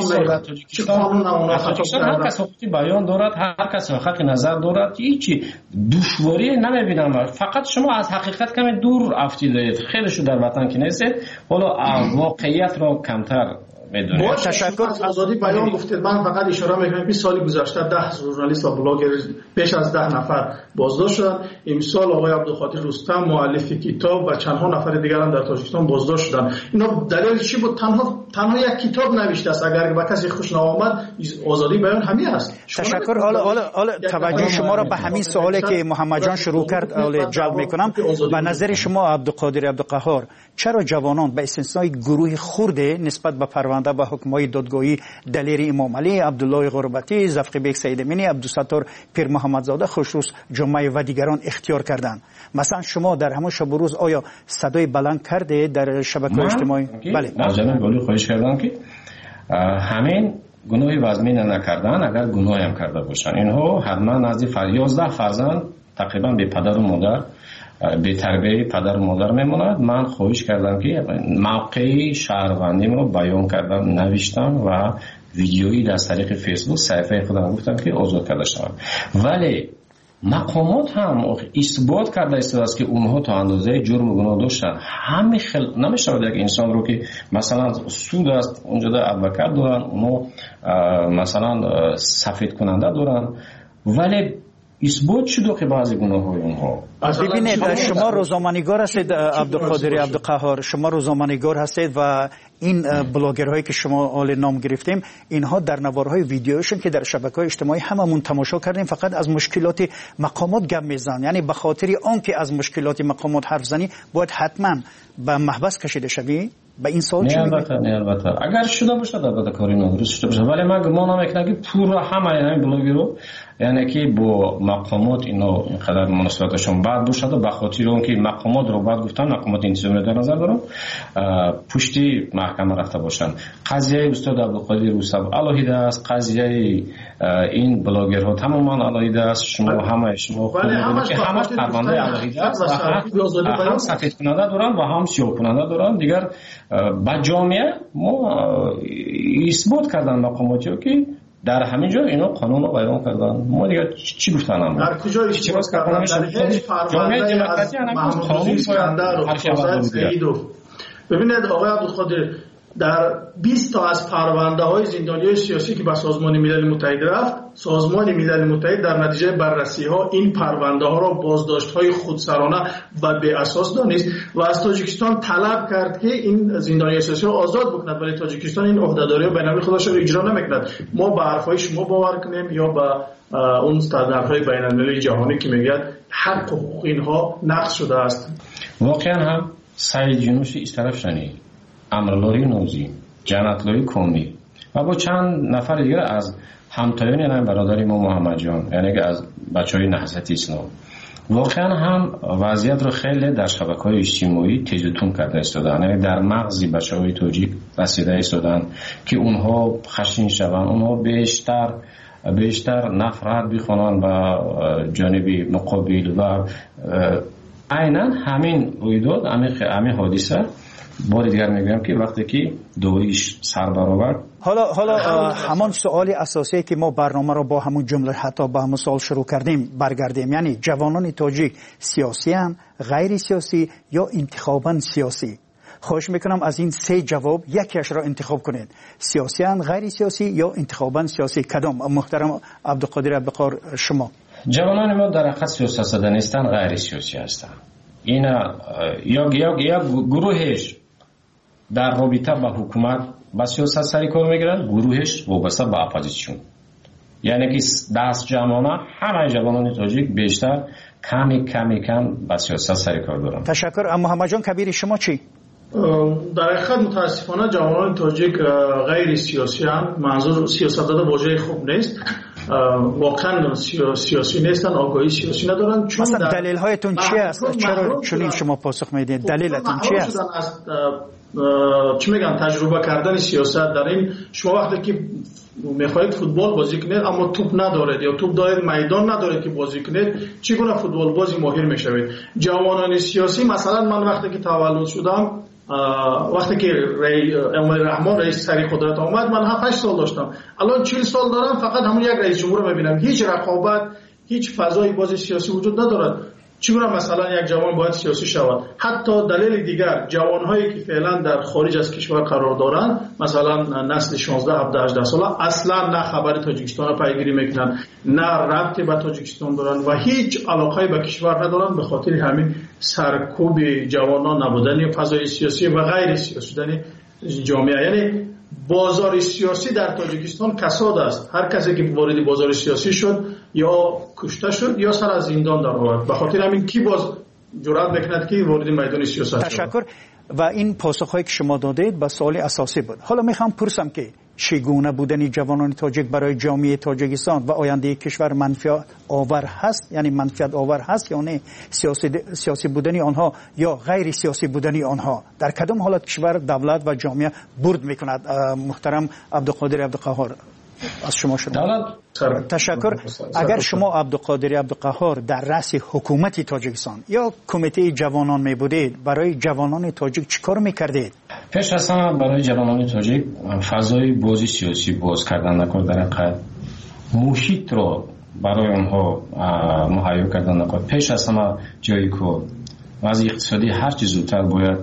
چه قانون اونا خطا کردن؟ هر کس حقوقی بیان دارد، هر کس حق نظر دارد، هیچی دشواری نمیبینم. فقط شما از حقیقت کمی دور افتیدید، خیلی شو در وطن که نیستید، حالا واقعیت را کمتر با تشکر از آزادی بیان گفتید. من فقط اشاره میکنم 20 سال گذشته 10 ژورنالیست و بلاگر بیش از 10 نفر بازداشت شدن. امسال آقای عبدالقادر رستم مؤلف کتاب و چندها نفر دیگر هم در تاجیکستان بازداشت شدن. اینا دلیل چی بود؟ تنها یک کتاب نوشته است. اگر به کسی خوش نآمد آزادی بیان همین است. تشکر. حالا توجه شما را به همین سوالی که محمد جان شروع کرد جلب میکنم. به نظر شما عبدالقادر عبدالقهار، چرا جوانان به استثنای گروه خرده نسبت به پرونده و حکمای دادگاهی دلیر امام علی، عبدالله غربتی، ظفر بیگ سید امینی، عبدالستار پیر محمدزاده، خوشروز جمعه و دیگران اختیار کردند؟ مثلا شما در همون شب و روز آیا صدای بلند کرده در شبکه‌های اجتماعی؟ بله. جناب ولی خواهش کردم که همین گناهی وزمین نکردن، اگر گناهی هم کرده باشن، اینها حتما نزدیک 11 فرزند تقریبا به پدر و مادر، به تربیه پدر و مادر میموند. من خواهش کردم که موقعی شهروندیم رو بیان کردم، نوشتم و ویدیویی در طریق فیسبوک صفحه خودم گفتم که آزاد کرده شوند. ولی مقامات هم اثبات کرده است که اونها تا اندازه جرم و گناه داشتن. همین نمیشه یک انسان رو که مثلا سود است اونجا در ادوکات دارن، اونها مثلا سفید کننده دارن، ولی اثبات شده که بعضی گناه‌های اونها. ببینید شما روزنامه‌نگار هستید عبدالقادر عبدالقهار، شما روزنامه‌نگار هستید و این بلاگرهایی که شما آل نام گرفتیم، اینها در نوارهای ویدیوشون که در شبکه‌های اجتماعی هممون تماشا کردیم فقط از مشکلات مقامات گپ میزنن. یعنی به خاطر آنکه از مشکلات مقامات حرف زنی باید حتما به محبس کشیده شوی. به این سوال چی میگید؟ البته اگر شده باشه البته کاری نادرست شده باشه، ولی من گمان میکنم که پورا همه بلاگرو یعنی که با مقامات اینا اینقدر مناسبتشون بد باشه و به خاطر اون که مقامات رو بعد گفتن مقامات انتظامی در نظر دارم پشتی محکمه رفته باشن. قضیه استاد عبدالقادر روسب علیحده است، قضیه این بلاگرها تماما علیحده است. شما همه شما خود میدونید که همش پرونده علیحده است و هم سفید کننده دارن و هم سیاه کننده دارن. دیگر با جامعه ما اثبات کردن مقاماتی که در همین جا اینا قانون رو بیان کردن. ما دیگه چی گفتنم در کجا اشتباه کردن؟ در هیچ پرونده از محمود اسکندر و فرزاد سعیدوف. ببینید آقای عبدالقادر، در 20 تا از پرونده های زندانیای سیاسی که به سازمان ملل متحد رفت، سازمان ملل متحد در نتیجه بررسی ها این پرونده ها را بازداشت های خودسرانه و بی اساس دانست و از تاجیکستان طلب کرد که این زندانیای سیاسی را آزاد بکند، ولی تاجیکستان این عهدهداری بین‌المللی خودش را اجرا نمیکند. ما به حرفای شما باور کنیم یا به اون استانداردهای بین‌المللی جهانی که میگه حق و حقوق اینها نقض شده است؟ واقعا هم سعید یونوسی از طرف شنی، امرالله نوزی، جنت‌الله کامی و با چند نفر دیگر از همتایان یعنی برادر ما محمد جان، یعنی که از بچهای نهضت اسلام، واقعا هم وضعیت رو خیلی در شبکه‌های اجتماعی تیز و تند کرده استادن، یعنی در مغز بچهای تاجیک رسیده استادن که اونها خشن شوند، اونها بیشتر نفرت بخوانند و جانب مقابل و عیناً همین رویداد، همین حادثه بار دیگر میگم که وقتی که دوریش سر برآورد. حالا همان سوال اساسی که ما برنامه رو با همون جمله حتی با همون سوال شروع کردیم برگردیم، یعنی جوانان تاجیک سیاسی هم، غیر سیاسی یا انتخاباً سیاسی؟ خواهش میکنم از این سه جواب یکیش را انتخاب کنید، سیاسی هم، غیر سیاسی یا انتخاباً سیاسی. کدام؟ محترم عبدالقادر عبدالقاهر شما. جوانان ما در حقیقت سیاست زده نیستن، غیر سیاسی هستن. اینا یا گروهش در رابطه با حکومت با سیاست سری کار میگیرن، گروهش وابسته به اپوزیسیون. یعنی که دست جمعانه همه جوانان تاجیک بیشتر کم با سیاست سری کار دارن. تشکر. محمد جان کبیر شما چی؟ در حقیقت متاسفانه جوانان تاجیک غیر سیاسی هم، منظور سیاست داده واژه خوب نیست، واقعا سیاسی نیستن، آگاهی سیاسی ندارن. چون مثلا دلیل هایتون چی است؟ چرا چنین شما پاسخ میدید؟ دلیلتون چی است؟ چی میگن تجربه کردن سیاست در این، شما وقتی که میخواهید فوتبال بازی کنید اما توپ ندارید یا توپ دارید میدان ندارید که بازی کنید، چگونه فوتبال بازی ماهر میشوید؟ جوانان سیاسی، مثلا من وقتی که تولد شدم، وقتی که امام رحمان رئیس سری قدرت آمد، من 7-8 سال داشتم. الان 40 سال دارم، فقط همون یک رئیس جمهور رو میبینم. هیچ رقابت، هیچ فضای بازی سیاسی وجود ندارد. چگونه مثلا یک جوان باید سیاسی شود؟ حتی دلیل دیگر، جوانهایی که فعلا در خارج از کشور قرار دارند، مثلا نسل 16 17 18 ساله، اصلا نه خبر تاجیکستان را پیگیری میکنن، نه ربطی به تاجیکستان دارن و هیچ علاقه به کشور ندارن. به خاطر همین سرکوب جوانان نبودن فضای سیاسی و غیر سیاسی شدن جامعه، یعنی بازار سیاسی در تاجیکستان کساد است. هر کسی که وارد بازار سیاسی شد یا کشته شد یا سر از زندان در آورد. به خاطر همین کی باز جرأت میکند که وارد میدان سیاست شد؟ تشکر. و این پاسخهایی که شما دادید به سوال اساسی بود. حالا میخوام پرسم که چگونه بودن جوانان تاجیک برای جامعه تاجیکستان و آینده کشور منفعت آور هست؟ یعنی منفعت آور هست یا نه؟ سیاسی بودن آنها یا غیر سیاسی بودن آنها در کدام حالت کشور، دولت و جامعه برد میکند؟ محترم عبدالقادر عبدالقاهر از شما شروع. تشکر. اگر شما عبدالقادر عبدالقاهر در رأس حکومت تاجیکستان یا کمیته جوانان می بودید، برای جوانان تاجیک چیکار میکردید؟ پیش از همه برای جوانان تاجیک فضای بازی سیاسی باز کردن نکرد، در حقیقت محیط رو برای اونها مهیا کردن نکرد. پیش از همه جایی که وضع اقتصادی هر چی زودتر باید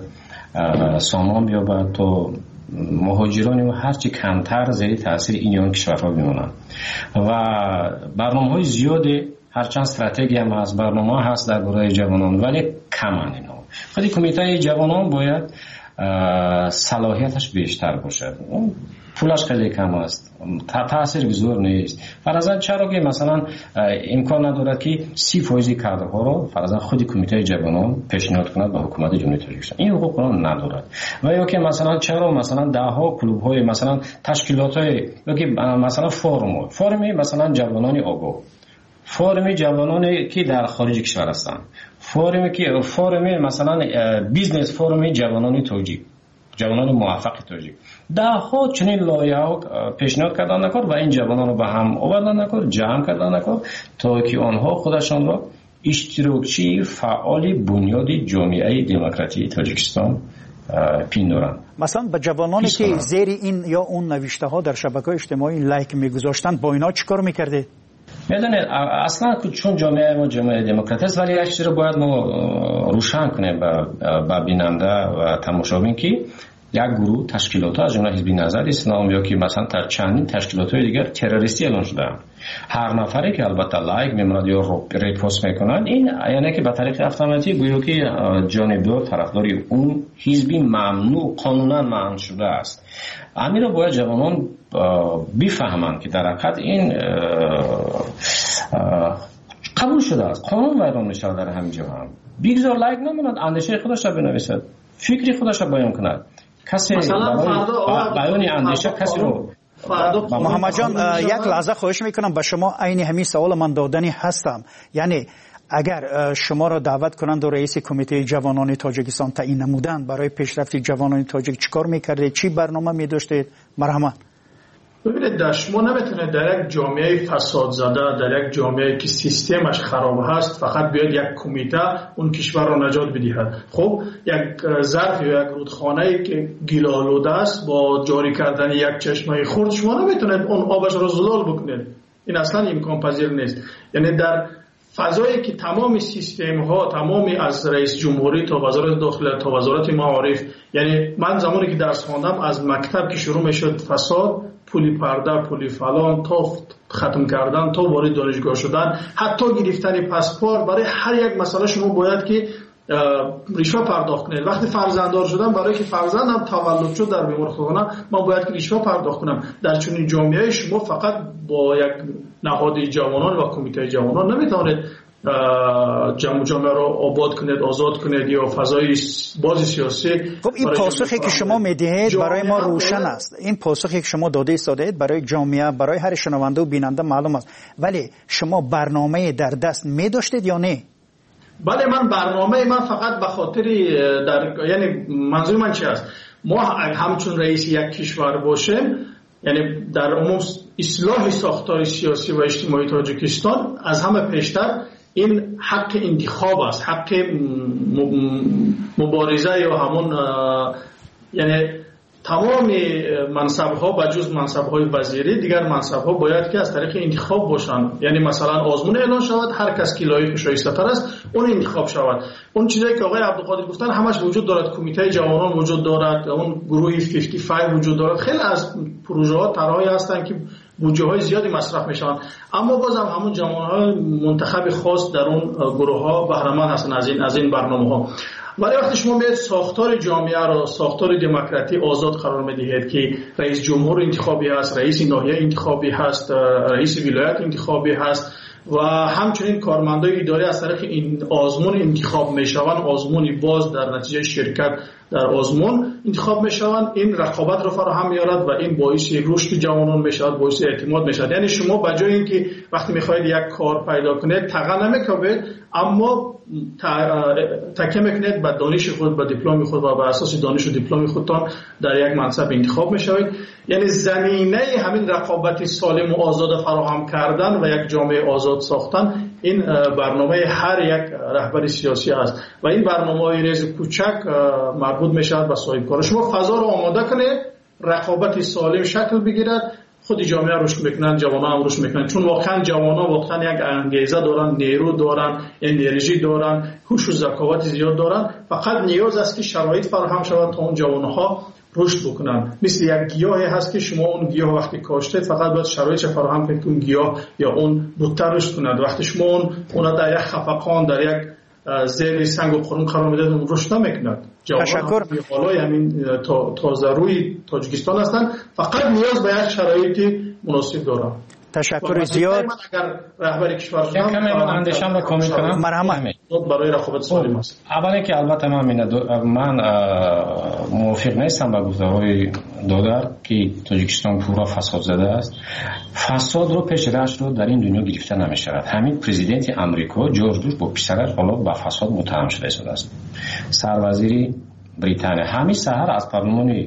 سامان بیابد تا مهاجرانی و هرچی کمتر زیر تاثیر این کشورها بمونن و برنامه‌های زیادی، هرچند استراتژی هم هست، برنامه هست درباره جوانان، ولی کمن اینا. خود کمیته جوانان باید صلاحیتش بیشتر باشد. پولش خیلی کم است، تاثیر گذار نیست. فرضاً چرا که مثلا امکان ندارد که 30% کادرها رو فرضاً خود کمیته جوانان پیشنهاد کند به حکومت جمهوری تاجیکستان؟ این حقوق قانون ندارد. و یا که مثلا چرا مثلا ده ها کلوب های مثلا تشکیلات های یا که مثلا فورمی مثلا جوانان آگاه، فورمی جوانانی که در خارج کشور هستند، فورمی مثلا بیزنس فورمی جوانان تاجیک، جوانان موفق تاجیک، ده ها چنین لایحه پیشنهاد کردن نکرد و این جوانان رو به هم آوردن نکرد، جمع کردن نکرد تا که آنها خودشان را اشتراکچی فعال بنیاد جامعه دموکراتی تاجیکستان پیندارند. مثلا به جوانانی که زیر این یا اون نوشته ها در شبکه‌های اجتماعی لایک میگذاشتن با اینا چیکار میکرده؟ میدونید اصلا چون جامعه ما جامعه دموکراتی است، ولی یک چیز رو باید ما روشن کنیم به بیننده و تماشابین که یک گروه تشکیلات از جمله حزب نظر اسلام یا که مثلا چندین تشکیلات های دیگر تروریستی اعلام شدند. هر نفری که البته لایک میموند یا ریپوست میکنند، این یعنی که به طریق اتوماتیک گویا که جانبدار طرفداری اون حزبی ممنوع قانونا منع شده است. همین رو باید جوانان بفهمند که در حقیقت این قبول شده است، قانون ویران میشه در همین جا. هم بگذار لایک نموند، اندیشه خودش را بنویسد، فکری خودش را بیان کند. کسی بیان اندیشه کسی رو محمد جان یک لحظه خواهش میکنم به شما عین همین سوال من دادنی هستم. یعنی اگر شما را دعوت کنند و رئیس کمیته جوانان تاجیکستان تعیین نمودند برای پیشرفت جوانان تاجیک چیکار میکردید؟ چی برنامه می‌داشتید؟ مرحمت. ببینید شما نمیتونید در یک جامعه فساد زده، در یک جامعه که سیستمش خراب هست فقط بیاد یک کمیته اون کشور را نجات بدهد. خب یک ظرف یا یک رودخانه‌ای که گیل‌آلوده است با جاری کردن یک چشمه خرد شما نمیتونید اون آبش را زلال بکنید. این اصلا امکان پذیر نیست. یعنی در فضایی که تمام سیستم ها، تمامی از رئیس جمهوری تا وزارت داخله تا وزارت معارف، یعنی من زمانی که درس خواندم از مکتب که شروع میشد فساد، پولی پرده، پولی فلان تا ختم کردن تا وارد دانشگاه شدن، حتی گرفتن پاسپورت، برای هر یک مسئله شما باید که رشوه پرداخت کنید. وقتی فرزنددار شدم برای که فرزندم تولد شد در بیمارخانه من باید که رشوه پرداخت کنم. در چنین جامعه شما فقط با یک نهاد جوانان و کمیته جوانان نمیتونید جامعه را آباد کنید، آزاد کنید یا فضای باز سیاسی. خب این پاسخی که شما میدهید برای ما روشن است. این پاسخی که شما داده ایستادید برای جامعه، برای هر شنونده و بیننده معلوم است. ولی شما برنامه در دست می‌داشتید یا نه؟ بله من برنامه من فقط به خاطر یعنی منظور من چی است؟ ما همچون رئیس یک کشور باشیم، یعنی در عموم اصلاح ساختار سیاسی و اجتماعی تاجیکستان از همه پیشتر این حق انتخاب است، حق مبارزه یا همون یعنی تمام منصب‌ها بجز منصب‌های وزیری دیگر منصب‌ها باید که از طریق انتخاب باشند. یعنی مثلا آزمون اعلان شود، هر کس که لایق شایسته‌تر است اون انتخاب شود. اون چیزایی که آقای عبدالقادر گفتن همش وجود دارد، کمیته جوانان وجود دارد، اون گروه 55 وجود دارد. خیلی از پروژه‌ها طرحی هستند که بودجه‌های زیادی مصرف میشوند، اما بازم همون جوانان منتخب خاص در اون گروه‌ها بهره‌مند هستند از این برنامه‌ها. ولی وقتی شما میاد ساختار جامعه را ساختار دموکراتی آزاد قرار میدهید که رئیس جمهور انتخابی هست، رئیس ناحیه انتخابی هست، رئیس ولایت انتخابی هست و همچنین کارمندای اداری از طریق این آزمون انتخاب میشوند، آزمونی باز در نتیجه شرکت در آزمون انتخاب میشوند، این رقابت را فراهم میارد و این باعث رشد جوانان میشود، باعث اعتماد میشود. یعنی شما بجای اینکه وقتی میخواید یک کار پیدا کنید تقا نمیکنید، اما تکیه میکنید به دانش خود، به دیپلم خود و بر اساس دانش و دیپلم خودتان در یک منصب انتخاب میشوید. یعنی زمینه همین رقابت سالم و آزاد فراهم کردن و یک جامعه آزاد ساختن این برنامه هر یک رهبر سیاسی است و این برنامه‌های ریز کوچک مربوط میشود به صاحب کار. شما فضا رو آماده کنید، رقابت سالم شکل بگیرد، خود جامعه رشد میکنن، جوانان هم رشد میکنن، چون واقعا جوانان واقعا یک انگیزه دارن، نیرو دارن، انرژی دارن، هوش و ذکاوت زیاد دارن. فقط نیاز است که شرایط فراهم شود تا اون جوانها رشد بکنن. مثل یک گیاهی هست که شما اون گیاه وقتی کاشتید فقط باید شرایط فراهم کنید که اون گیاه یا اون بوته رشد کند. وقتی شما اون در یک خفقان، در یک زیر سنگ و قرون قرار میداد اون رشد نمیکند. تشکر. بالای همین تازه روی تاجیکستان هستند، فقط نیاز به یک شرایط مناسب دارند. تشکر زیاد. اگر رهبر کشور شدم من اندیشم را کامل کنم مرحمت برای رقابت سالم است. اولی که البته من موافق نیستم با گفتارهای دادر که تاجیکستان پورا فساد زده است. فساد رو پیش رشت رو در این دنیا گرفته نمی‌شود. همین پرزیدنت امریکا جورج بوش با پسرش حالا با فساد متهم شده است. سروزیری بریتانیا همین سحر از پارلمان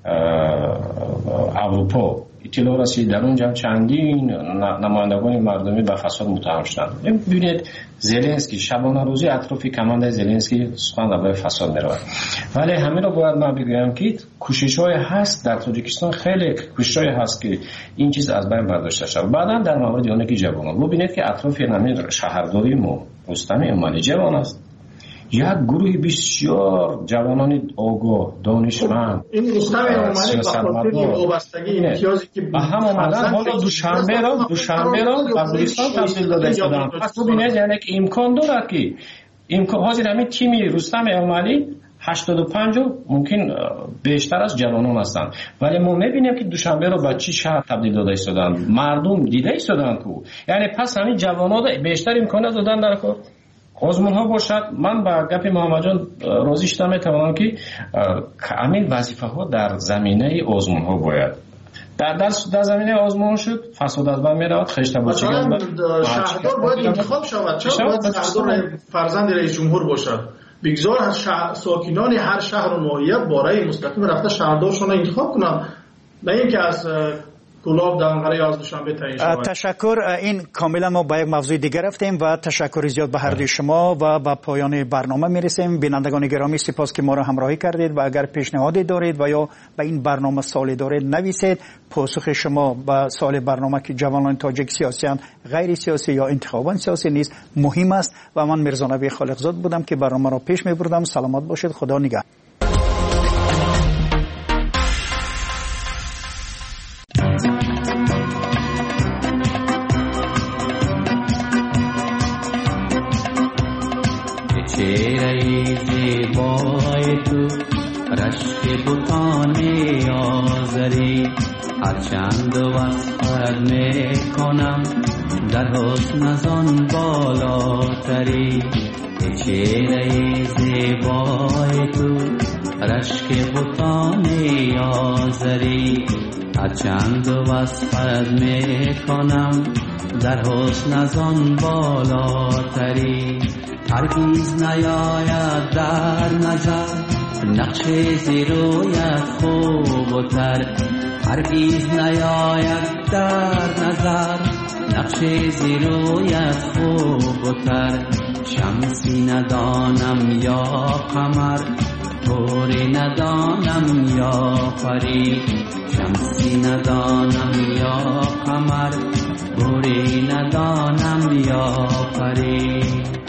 اروپا اطلاع رسید در اونجا چندین نمایندگان مردمی به فساد متهم شدند. ببینید زلنسکی شبانه روزی اطراف کمانده زلنسکی سخن درباره فساد می‌رود. ولی همین رو باید من بگم که کوشش‌های هست در تاجیکستان، خیلی کوشش‌های هست که این چیز از بین برداشته شود. بعداً در مورد اونایی که جوانان ببینید که اطراف همین شهرداری ما رستم امالی جوان است. یک گروه بسیار جوانان آگاه دانشمند این رستم امالی با خاطر وابستگی امتیازی که به هم آمدن حالا دوشنبه را به بلوچستان تبدیل داده شدن. پس ببینید یعنی که امکان دارد که حاضر همین تیم رستم امالی 85 ممکن بیشتر از جوانان هستند، ولی ما میبینیم که دوشنبه رو به چی شهر تبدیل داده شدن، مردم دیده شدن که یعنی پس همین جوانان بیشتر امکانات دادن در کار آزمون ها باشد. من با گپ محمد جان راضی شدم، میتوانم که همین وظیفه ها در زمینه آزمون ها باید در زمینه آزمون شد فساد از بین میرود. خشته با شهردار باید انتخاب شود، چرا باید شهردار فرزند رئیس جمهور باشد؟ بگذار ساکنان هر شهر و ناحیه باره مستقیم رفته شهردارشون انتخاب کنند، نه اینکه از کلاب دانغره از دوشنبه تعیین شود. تشکر. این کاملا ما به یک موضوع دیگر رفتیم و تشکر زیاد به هر دوی شما و به پایان برنامه میرسیم. بینندگان گرامی سپاس که ما را همراهی کردید و اگر پیشنهادی دارید و یا به این برنامه سوالی دارید نویسید. پاسخ شما به سوال برنامه که جوانان تاجیک سیاسیان غیر سیاسی یا انتخابات سیاسی نیست مهم است و من میرزا نبی خالقزاد بودم که برنامه را پیش میبردم. سلامت باشید. خدا نگهدار. چهره زیبای تو رشک بتان آزری هرچند وصفت میکنم در حسن از آن بالاتری. چهره زیبای تو رشک بتان آزری هرچند وصفت میکنم در حسن از آن بالاتری. هرگیز نیاید در نظر نقش زیرویت خوب و تر، هرگیز نیاید در نظر نقش زیرویت خوب و تر. شمسی ندانم یا قمر، طوری ندانم یا پری. شمسی ندانم یا قمر، طوری ندانم یا پری.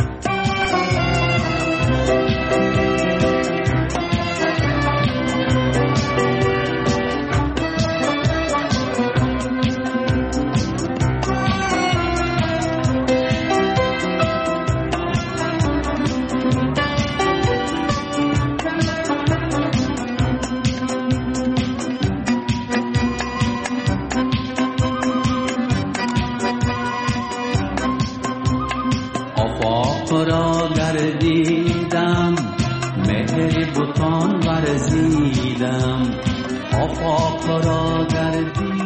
را گردیدم مهر بتان ورزیدم، آفاق را گردیدم.